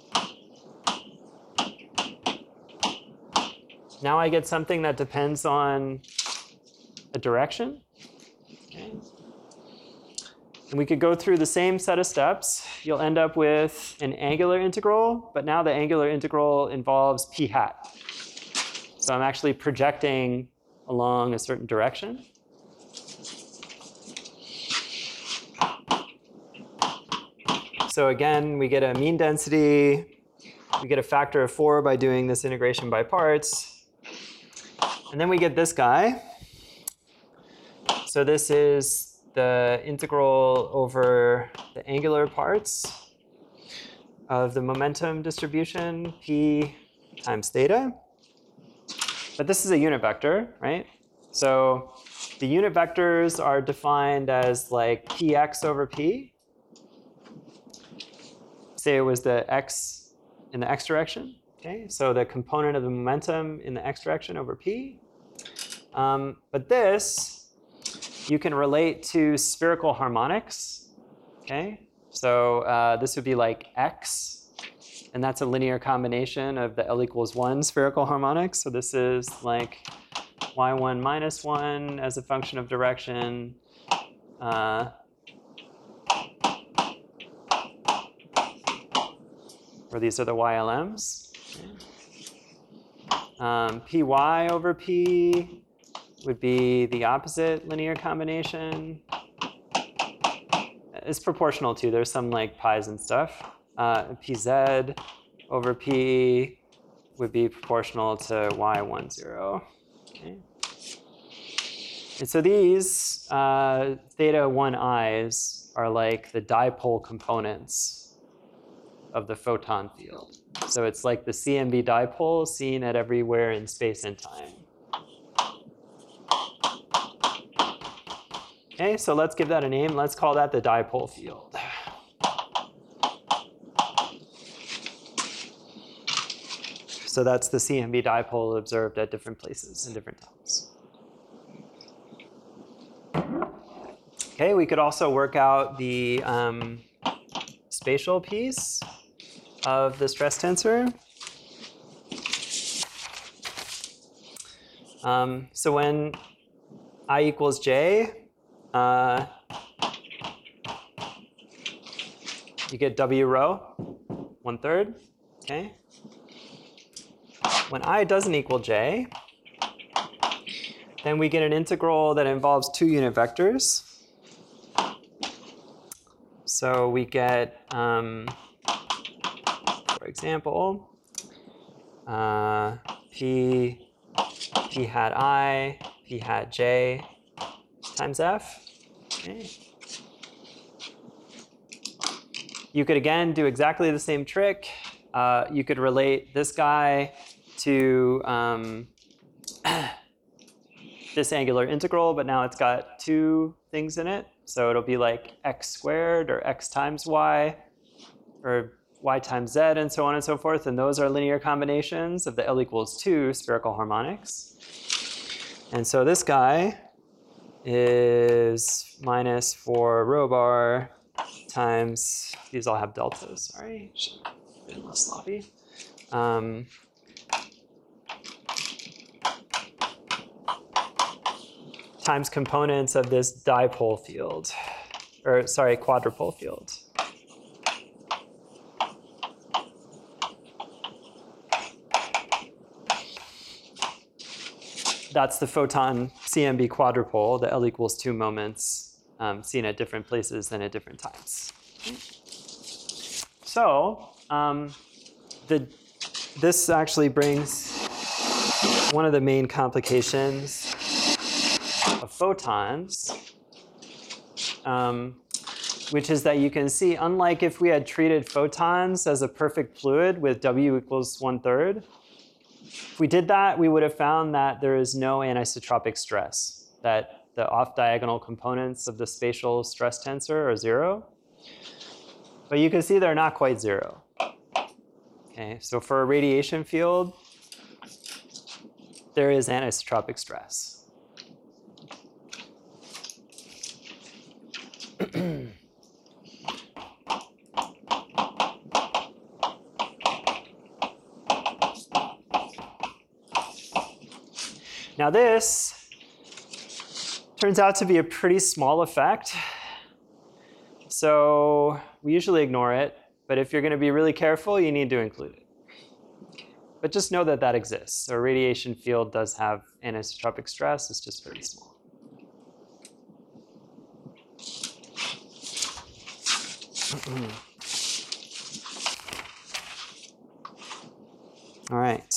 Now I get something that depends on a direction. Okay. And we could go through the same set of steps. You'll end up with an angular integral, but now the angular integral involves p hat. So I'm actually projecting along a certain direction. So again, we get a mean density. We get a factor of four by doing this integration by parts. And then we get this guy. So this is the integral over the angular parts of the momentum distribution, p times theta. But this is a unit vector, right? So the unit vectors are defined as like px over p. Say it was the x in the x direction. Okay, so the component of the momentum in the x direction over p. Um, but this, you can relate to spherical harmonics. Okay, so uh, this would be like x, and that's a linear combination of the L equals one spherical harmonics. So this is like y one minus one as a function of direction. Uh, or these are the Y L Ms. Okay. Um, Py over P would be the opposite linear combination. It's proportional too. There's some like pi's and stuff. Uh, Pz over P would be proportional to y one zero. Okay. And so these uh, theta one i's are like the dipole components of the photon field. So it's like the C M B dipole seen at everywhere in space and time. Okay, so let's give that a name. Let's call that the dipole field. So that's the C M B dipole observed at different places in different times. Okay, we could also work out the um, spatial piece. of the stress tensor. Um, so when I equals j, uh, you get W rho, one third, okay? When I doesn't equal j, then we get an integral that involves two unit vectors. So we get, um, for example, uh, p, p hat I, p hat j times f. Okay. You could again do exactly the same trick. Uh, you could relate this guy to um, this angular integral, but now it's got two things in it. So it'll be like x squared or x times y or y times z and so on and so forth. And those are linear combinations of the L equals two spherical harmonics. And so this guy is minus four rho bar times, these all have deltas, sorry, should have been less sloppy. Um, times components of this dipole field, or sorry, quadrupole field. That's the photon C M B quadrupole, the L equals two moments um, seen at different places and at different times. So um, the, this actually brings one of the main complications of photons, um, which is that you can see, unlike if we had treated photons as a perfect fluid with W equals one third, if we did that, we would have found that there is no anisotropic stress, that the off-diagonal components of the spatial stress tensor are zero. But you can see they're not quite zero. Okay, so for a radiation field, there is anisotropic stress. Now this turns out to be a pretty small effect. So we usually ignore it, but if you're going to be really careful, you need to include it. But just know that that exists. So a radiation field does have anisotropic stress, it's just very small. All right.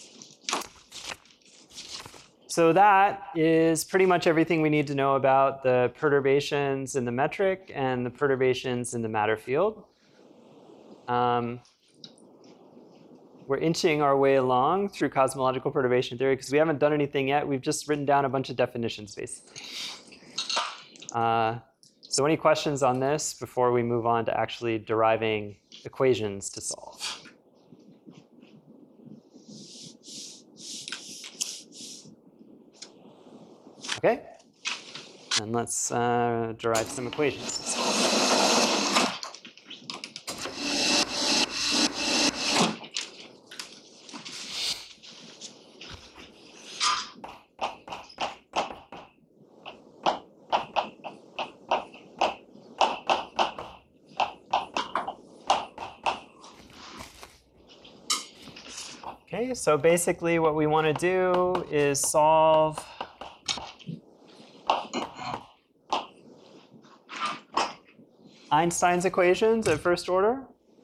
So that is pretty much everything we need to know about the perturbations in the metric and the perturbations in the matter field. Um, we're inching our way along through cosmological perturbation theory because we haven't done anything yet. We've just written down a bunch of definitions, basically. Uh, so any questions on this before we move on to actually deriving equations to solve? Okay, and let's uh, derive some equations. Okay, so basically what we want to do is solve Einstein's equations at first order.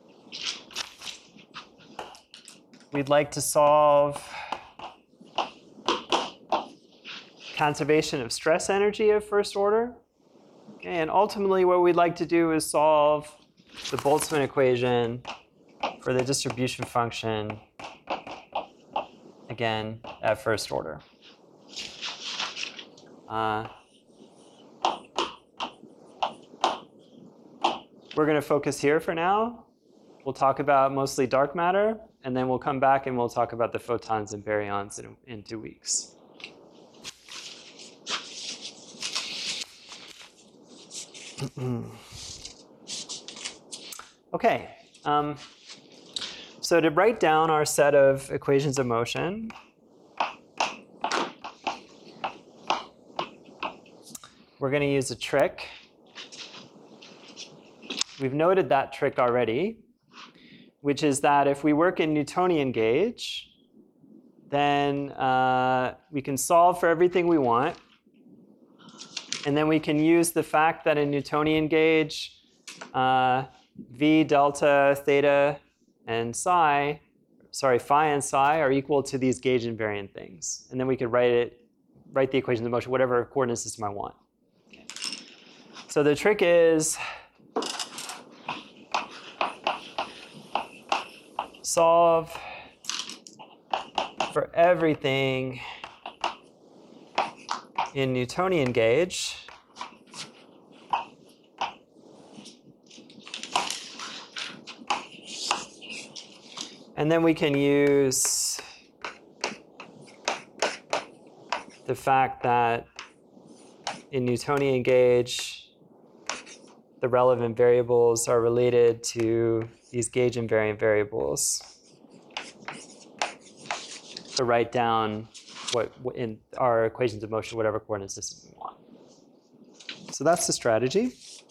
We'd like to solve conservation of stress energy at first order. Okay, and ultimately what we'd like to do is solve the Boltzmann equation for the distribution function, again, at first order. Uh, We're going to focus here for now. We'll talk about mostly dark matter, and then we'll come back and we'll talk about the photons and baryons in, in two weeks. Okay. Um, So to write down our set of equations of motion, we're going to use a trick. We've noted that trick already, which is that if we work in Newtonian gauge, then uh, we can solve for everything we want. And then we can use the fact that in Newtonian gauge, uh, V, delta, theta, and psi, sorry, phi and psi are equal to these gauge invariant things. And then we could write it, write the equations of motion, whatever coordinate system I want. Okay. So the trick is solve for everything in Newtonian gauge. And then we can use the fact that in Newtonian gauge, the relevant variables are related to these gauge invariant variables to write down what in our equations of motion, whatever coordinate system we want. So that's the strategy.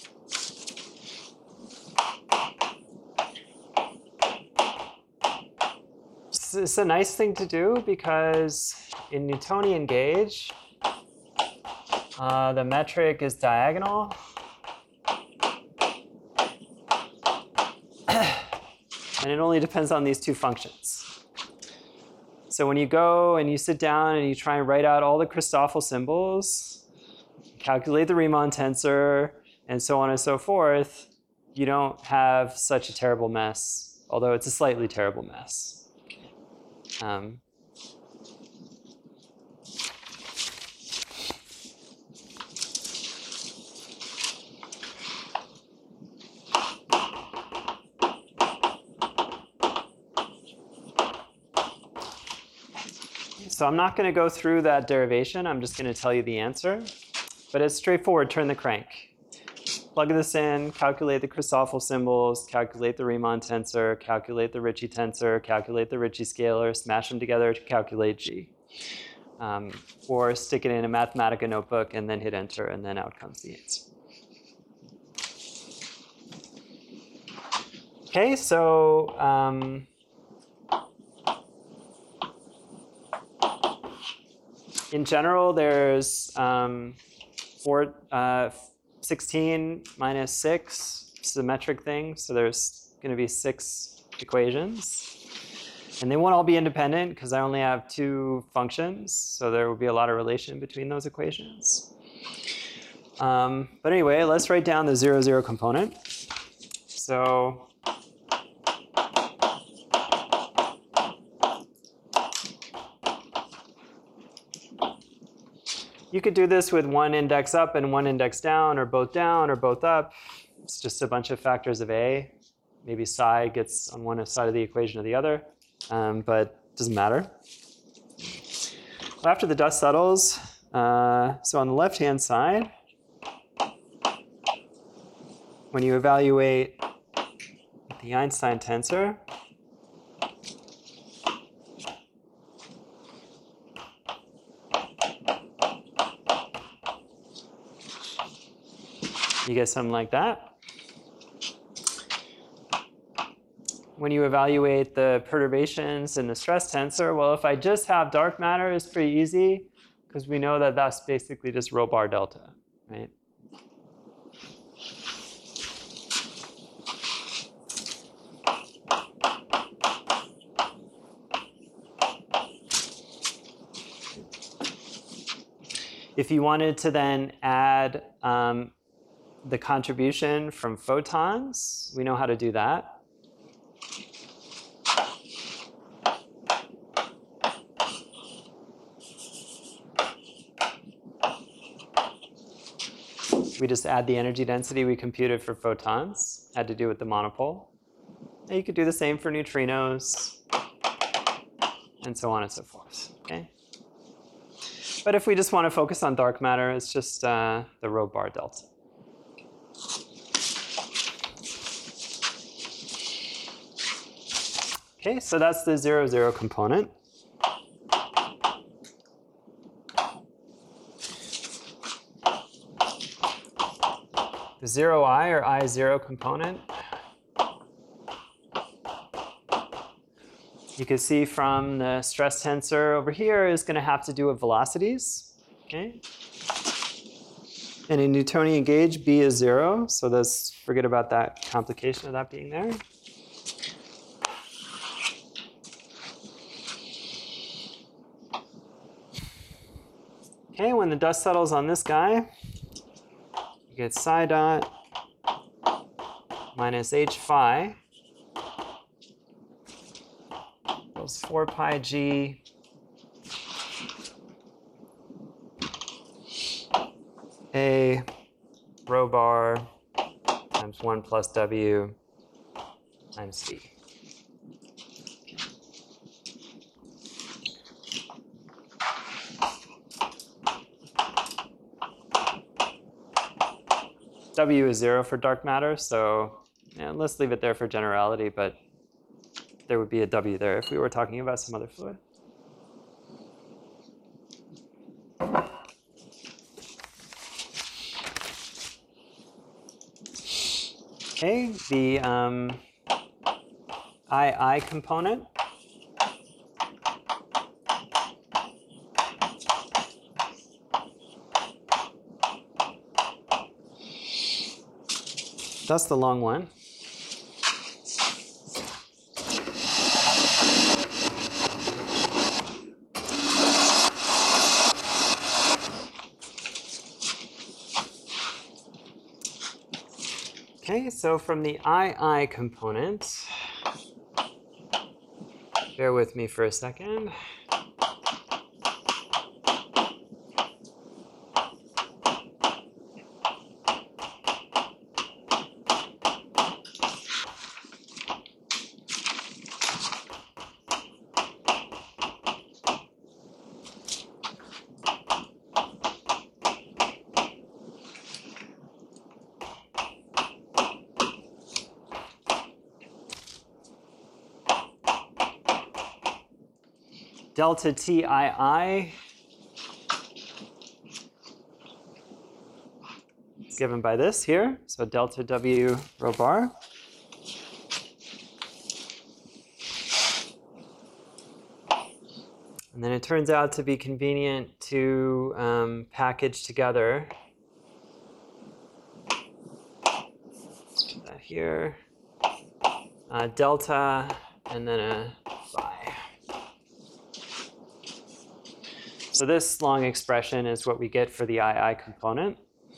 It's a nice thing to do because in Newtonian gauge, uh, the metric is diagonal. And it only depends on these two functions. So when you go and you sit down and you try and write out all the Christoffel symbols, calculate the Riemann tensor, and so on and so forth, you don't have such a terrible mess, although it's a slightly terrible mess. Um, so I'm not going to go through that derivation. I'm just going to tell you the answer. But it's straightforward. Turn the crank. Plug this in, calculate the Christoffel symbols, calculate the Riemann tensor, calculate the Ricci tensor, calculate the Ricci scalar, smash them together to calculate G. Um, or stick it in a Mathematica notebook and then hit enter, and then out comes the answer. Okay, so um, in general, there's um, four, uh, sixteen minus six, symmetric thing. So there's going to be six equations. And they won't all be independent because I only have two functions. So there will be a lot of relation between those equations. Um, but anyway, let's write down the zero, zero component. So you could do this with one index up and one index down, or both down or both up. It's just a bunch of factors of A. Maybe psi gets on one side of the equation or the other, um, but it doesn't matter. Well, after the dust settles, uh, so on the left-hand side, when you evaluate the Einstein tensor, you get something like that. When you evaluate the perturbations in the stress tensor, well, if I just have dark matter, it's pretty easy because we know that that's basically just rho bar delta, right? If you wanted to then add um, the contribution from photons, we know how to do that. We just add the energy density we computed for photons, had to do with the monopole. And you could do the same for neutrinos, and so on and so forth, okay? But if we just want to focus on dark matter, it's just uh, the rho bar delta. Okay, so that's the zero, zero component. The zero I or I zero component, you can see from the stress tensor over here is going to have to do with velocities. Okay. And in Newtonian gauge, B is zero, so let's forget about that complication of that being there. Okay, when the dust settles on this guy, you get psi dot minus h phi equals four pi g a rho bar times one plus w times d. W is zero for dark matter, so yeah, let's leave it there for generality, but there would be a W there if we were talking about some other fluid. Okay, the um, I I component. That's the long one. Okay, so from the I I component, bear with me for a second. Delta T I I is given by this here, so delta W rho bar. And then it turns out to be convenient to um, package together. Let's do that here. Uh, delta and then a phi. So this long expression is what we get for the I I component.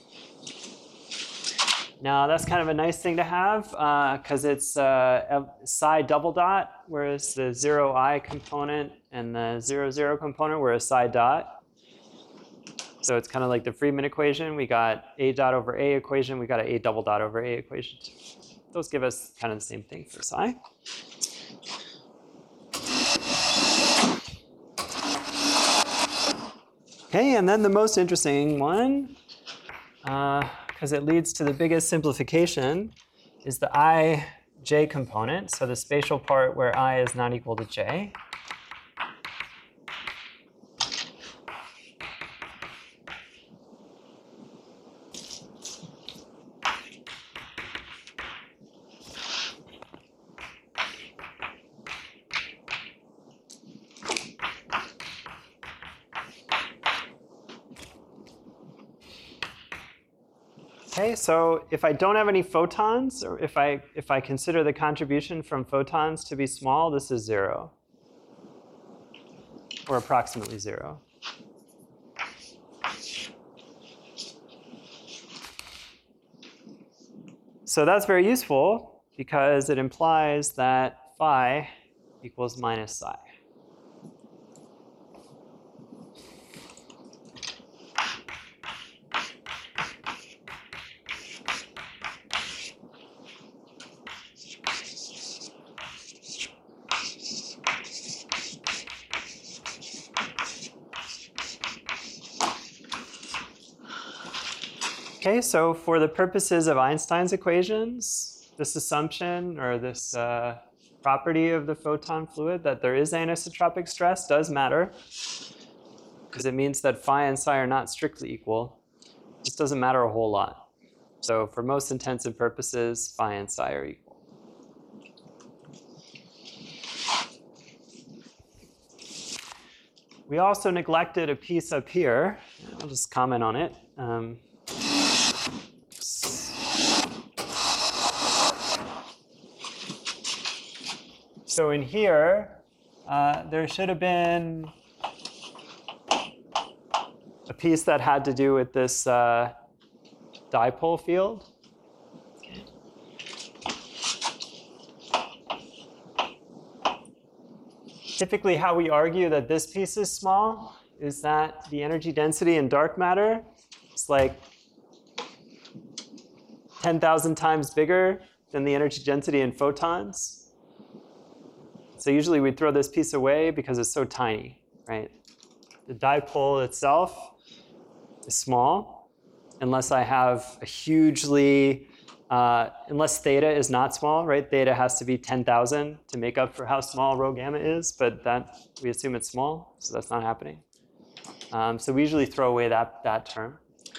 Now that's kind of a nice thing to have because uh, it's uh, psi double dot, whereas the zero I component and the zero zero component were a psi dot. So it's kind of like the Friedmann equation. We got A dot over A equation. We got an A double dot over A equation. Those give us kind of the same thing for psi. Okay, and then the most interesting one, because uh, it leads to the biggest simplification, is the I J component, so the spatial part where I is not equal to J. Okay, so if I don't have any photons, or if I, if I consider the contribution from photons to be small, this is zero, or approximately zero. So that's very useful because it implies that phi equals minus psi. Okay, so for the purposes of Einstein's equations, this assumption or this uh, property of the photon fluid, that there is anisotropic stress, does matter, because it means that phi and psi are not strictly equal. It just doesn't matter a whole lot. So for most intents and purposes, phi and psi are equal. We also neglected a piece up here. I'll just comment on it. Um, so in here, uh, there should have been a piece that had to do with this uh, dipole field. Typically, how we argue that this piece is small is that the energy density in dark matter is like ten thousand times bigger than the energy density in photons. So usually we throw this piece away because it's so tiny, right? The dipole itself is small unless I have a hugely Uh, unless theta is not small, right? Theta has to be ten thousand to make up for how small rho gamma is, but that we assume it's small, so that's not happening. Um, so we usually throw away that, that term.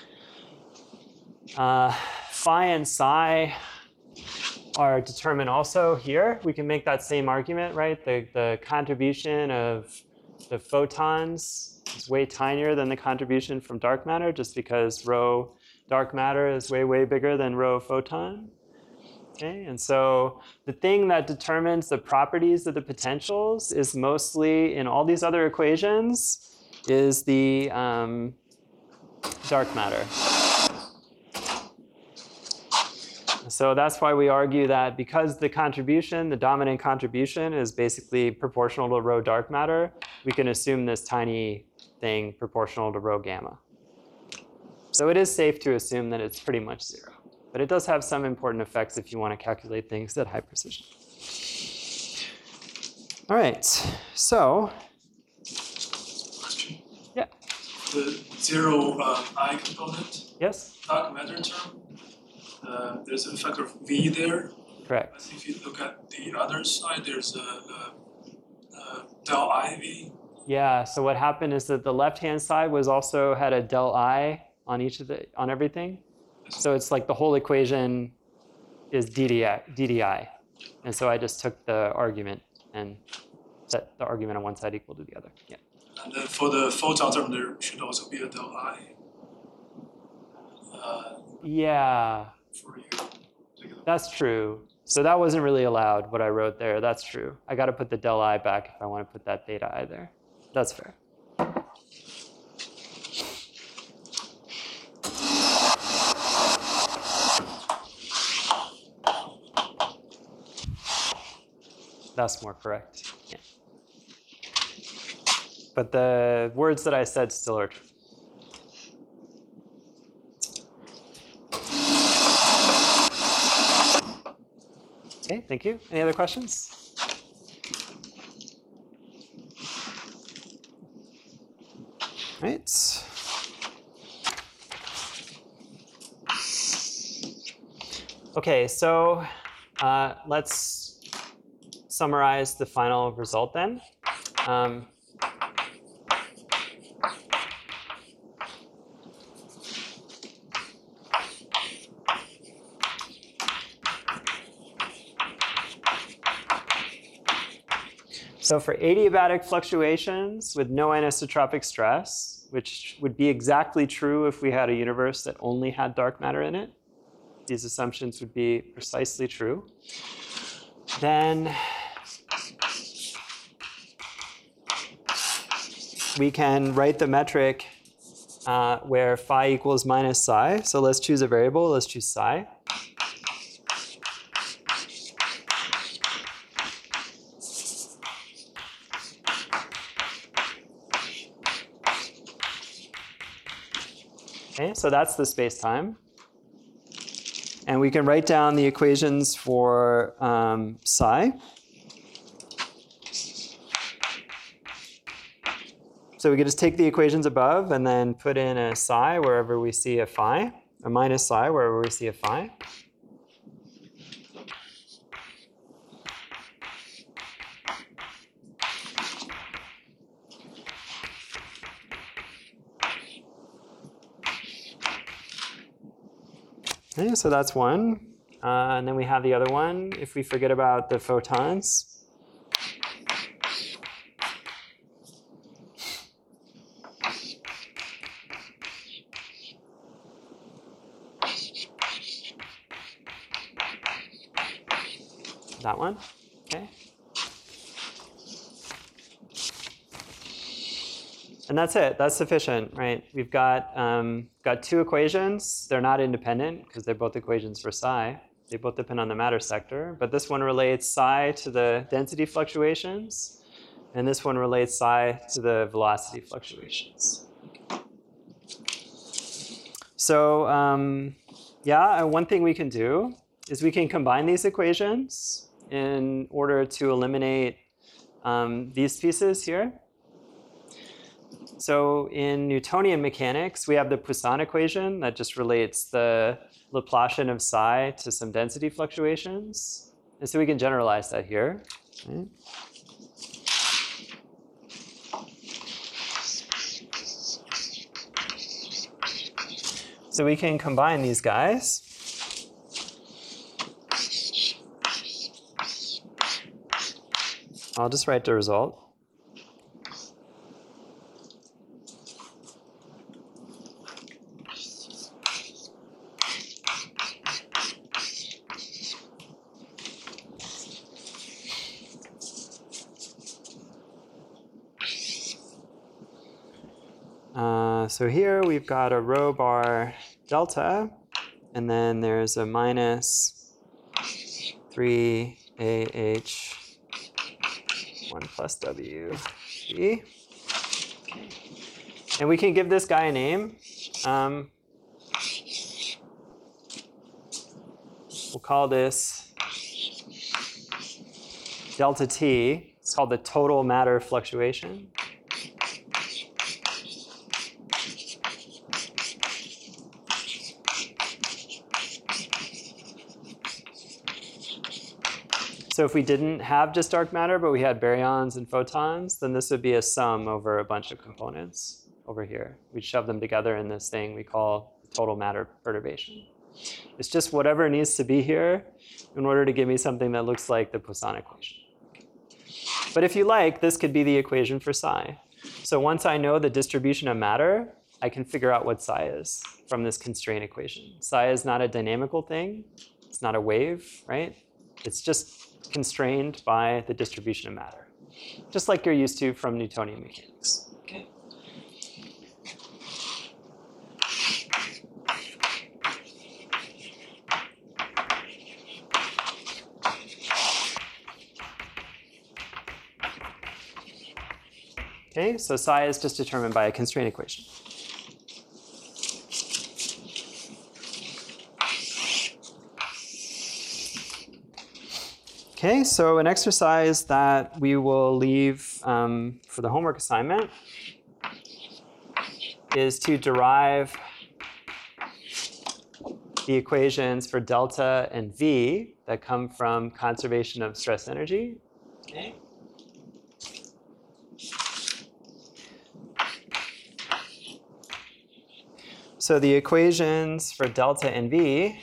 Uh, phi and psi are determined also here. We can make that same argument, right? The, the contribution of the photons is way tinier than the contribution from dark matter, just because rho dark matter is way, way bigger than rho photon. Okay, and so the thing that determines the properties of the potentials is mostly in all these other equations is the um, dark matter. So that's why we argue that because the contribution, the dominant contribution, is basically proportional to rho dark matter, we can assume this tiny thing proportional to rho gamma. So it is safe to assume that it's pretty much zero. But it does have some important effects if you want to calculate things at high precision. All right, so. Question. Yeah. The zero uh, I component, Yes? dark matter term, uh, there's a factor of V there. Correct. But if you look at the other side, there's a, a, a del I V. Yeah, so what happened is that the left-hand side was also had a del I on each of the, on everything. So it's like the whole equation is D D I, D D I. And so I just took the argument and set the argument on one side equal to the other. Yeah. And then for the photon term, there should also be a del I. Uh, Yeah, for you. that's true. So that wasn't really allowed, what I wrote there. That's true. I got to put the del I back if I want to put that theta I there. That's fair. That's more correct. Yeah. But the words that I said still are true. Okay, thank you. Any other questions? All right. Okay, so uh, let's summarize the final result then. Um, so for adiabatic fluctuations with no anisotropic stress, which would be exactly true if we had a universe that only had dark matter in it, these assumptions would be precisely true. Then we can write the metric uh, where phi equals minus psi. So let's choose a variable. Let's choose psi. Okay, so that's the space-time. And we can write down the equations for um, psi. So we can just take the equations above and then put in a psi wherever we see a phi, a minus psi wherever we see a phi. Okay, so that's one. Uh, and then we have the other one, if we forget about the photons. That one, okay. And that's it, that's sufficient, right? We've got, um, got two equations. They're not independent because they're both equations for psi. They both depend on the matter sector, but this one relates psi to the density fluctuations, and this one relates psi to the velocity fluctuations. So um, yeah, one thing we can do is we can combine these equations in order to eliminate um, these pieces here. So in Newtonian mechanics, we have the Poisson equation that just relates the Laplacian of psi to some density fluctuations. And so we can generalize that here. Right? So we can combine these guys. I'll just write the result. Uh, so here we've got a rho bar delta, and then there's a minus three A H one plus W B. And we can give this guy a name. Um, we'll call this delta T. It's called the total matter fluctuation. So if we didn't have just dark matter, but we had baryons and photons, then this would be a sum over a bunch of components over here. We'd shove them together in this thing we call total matter perturbation. It's just whatever needs to be here in order to give me something that looks like the Poisson equation. But if you like, this could be the equation for psi. So once I know the distribution of matter, I can figure out what psi is from this constraint equation. Psi is not a dynamical thing. It's not a wave, right? It's just constrained by the distribution of matter, just like you're used to from Newtonian mechanics. Okay. Okay, so psi is just determined by a constraint equation. Okay, so an exercise that we will leave um, for the homework assignment is to derive the equations for delta and V that come from conservation of stress energy. Okay. So the equations for delta and V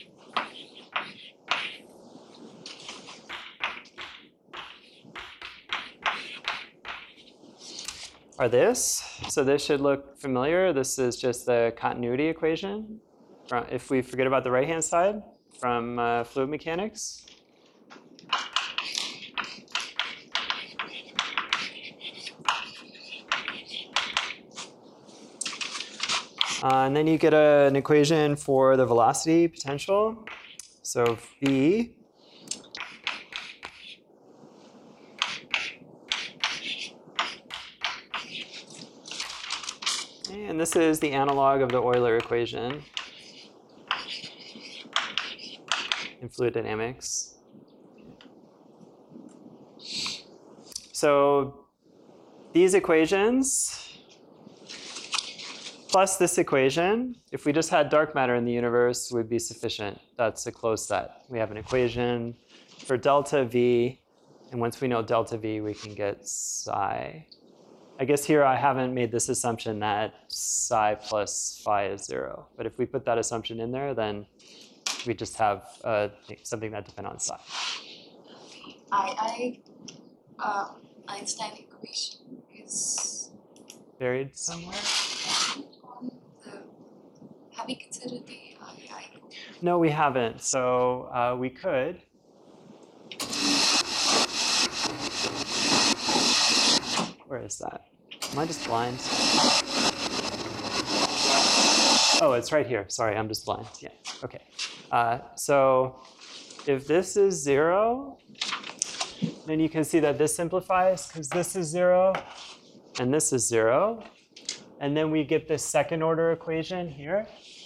are this. So this should look familiar. This is just the continuity equation. If we forget about the right-hand side from uh, fluid mechanics. Uh, and then you get a, an equation for the velocity potential. So V and this is the analog of the Euler equation in fluid dynamics. So these equations plus this equation, if we just had dark matter in the universe, would be sufficient. That's a closed set. We have an equation for delta V, and once we know delta V, we can get psi. I guess here I haven't made this assumption that psi plus phi is zero. But if we put that assumption in there, then We just have uh, something that depends on psi. I I uh, Einstein equation is Buried somewhere? on the. Have we considered the I I? No, we haven't. So uh, we could. Where is that? Am I just blind? Oh, it's right here. Sorry, I'm just blind. Yeah, okay. Uh, so if this is zero, then you can see that this simplifies because this is zero and this is zero. And then we get this second order equation here.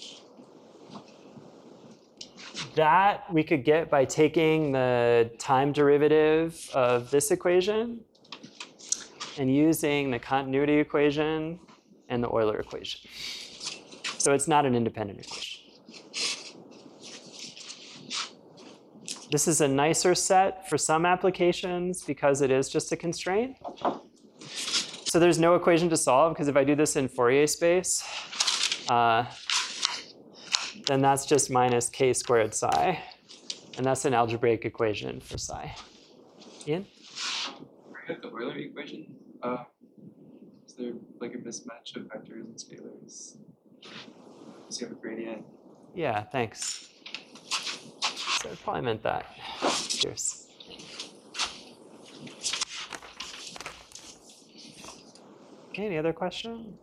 That we could get by taking the time derivative of this equation and using the continuity equation and the Euler equation. So it's not an independent equation. This is a nicer set for some applications because it is just a constraint. So there's no equation to solve because if I do this in Fourier space, uh, then that's just minus k squared psi. And that's an algebraic equation for psi. Ian? Forget the Euler equation. Uh, is there like a mismatch of vectors and scalars? Does you have a gradient? Yeah, thanks. So I probably meant that. Cheers. Okay, any other question?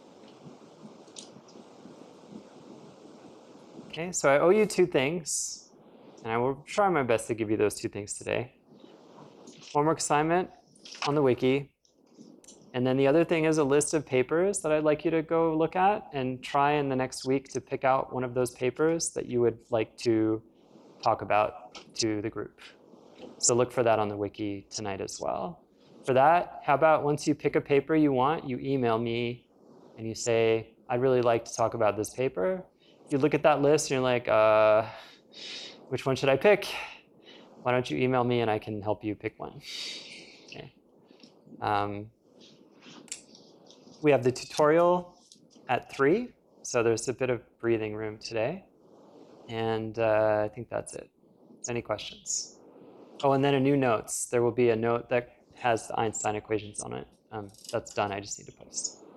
Okay, so I owe you two things, and I will try my best to give you those two things today. Homework assignment on the wiki, and then the other thing is a list of papers that I'd like you to go look at and try in the next week to pick out one of those papers that you would like to talk about to the group. So look for that on the wiki tonight as well. For that, how about once you pick a paper you want, you email me and you say, I'd really like to talk about this paper. You look at that list and you're like, uh, which one should I pick? Why don't you email me and I can help you pick one? Okay. Um, we have the tutorial at three, so there's a bit of breathing room today. And uh, I think that's it. Any questions? Oh, and then a new notes. There will be a note that has the Einstein equations on it. Um, that's done. I just need to post.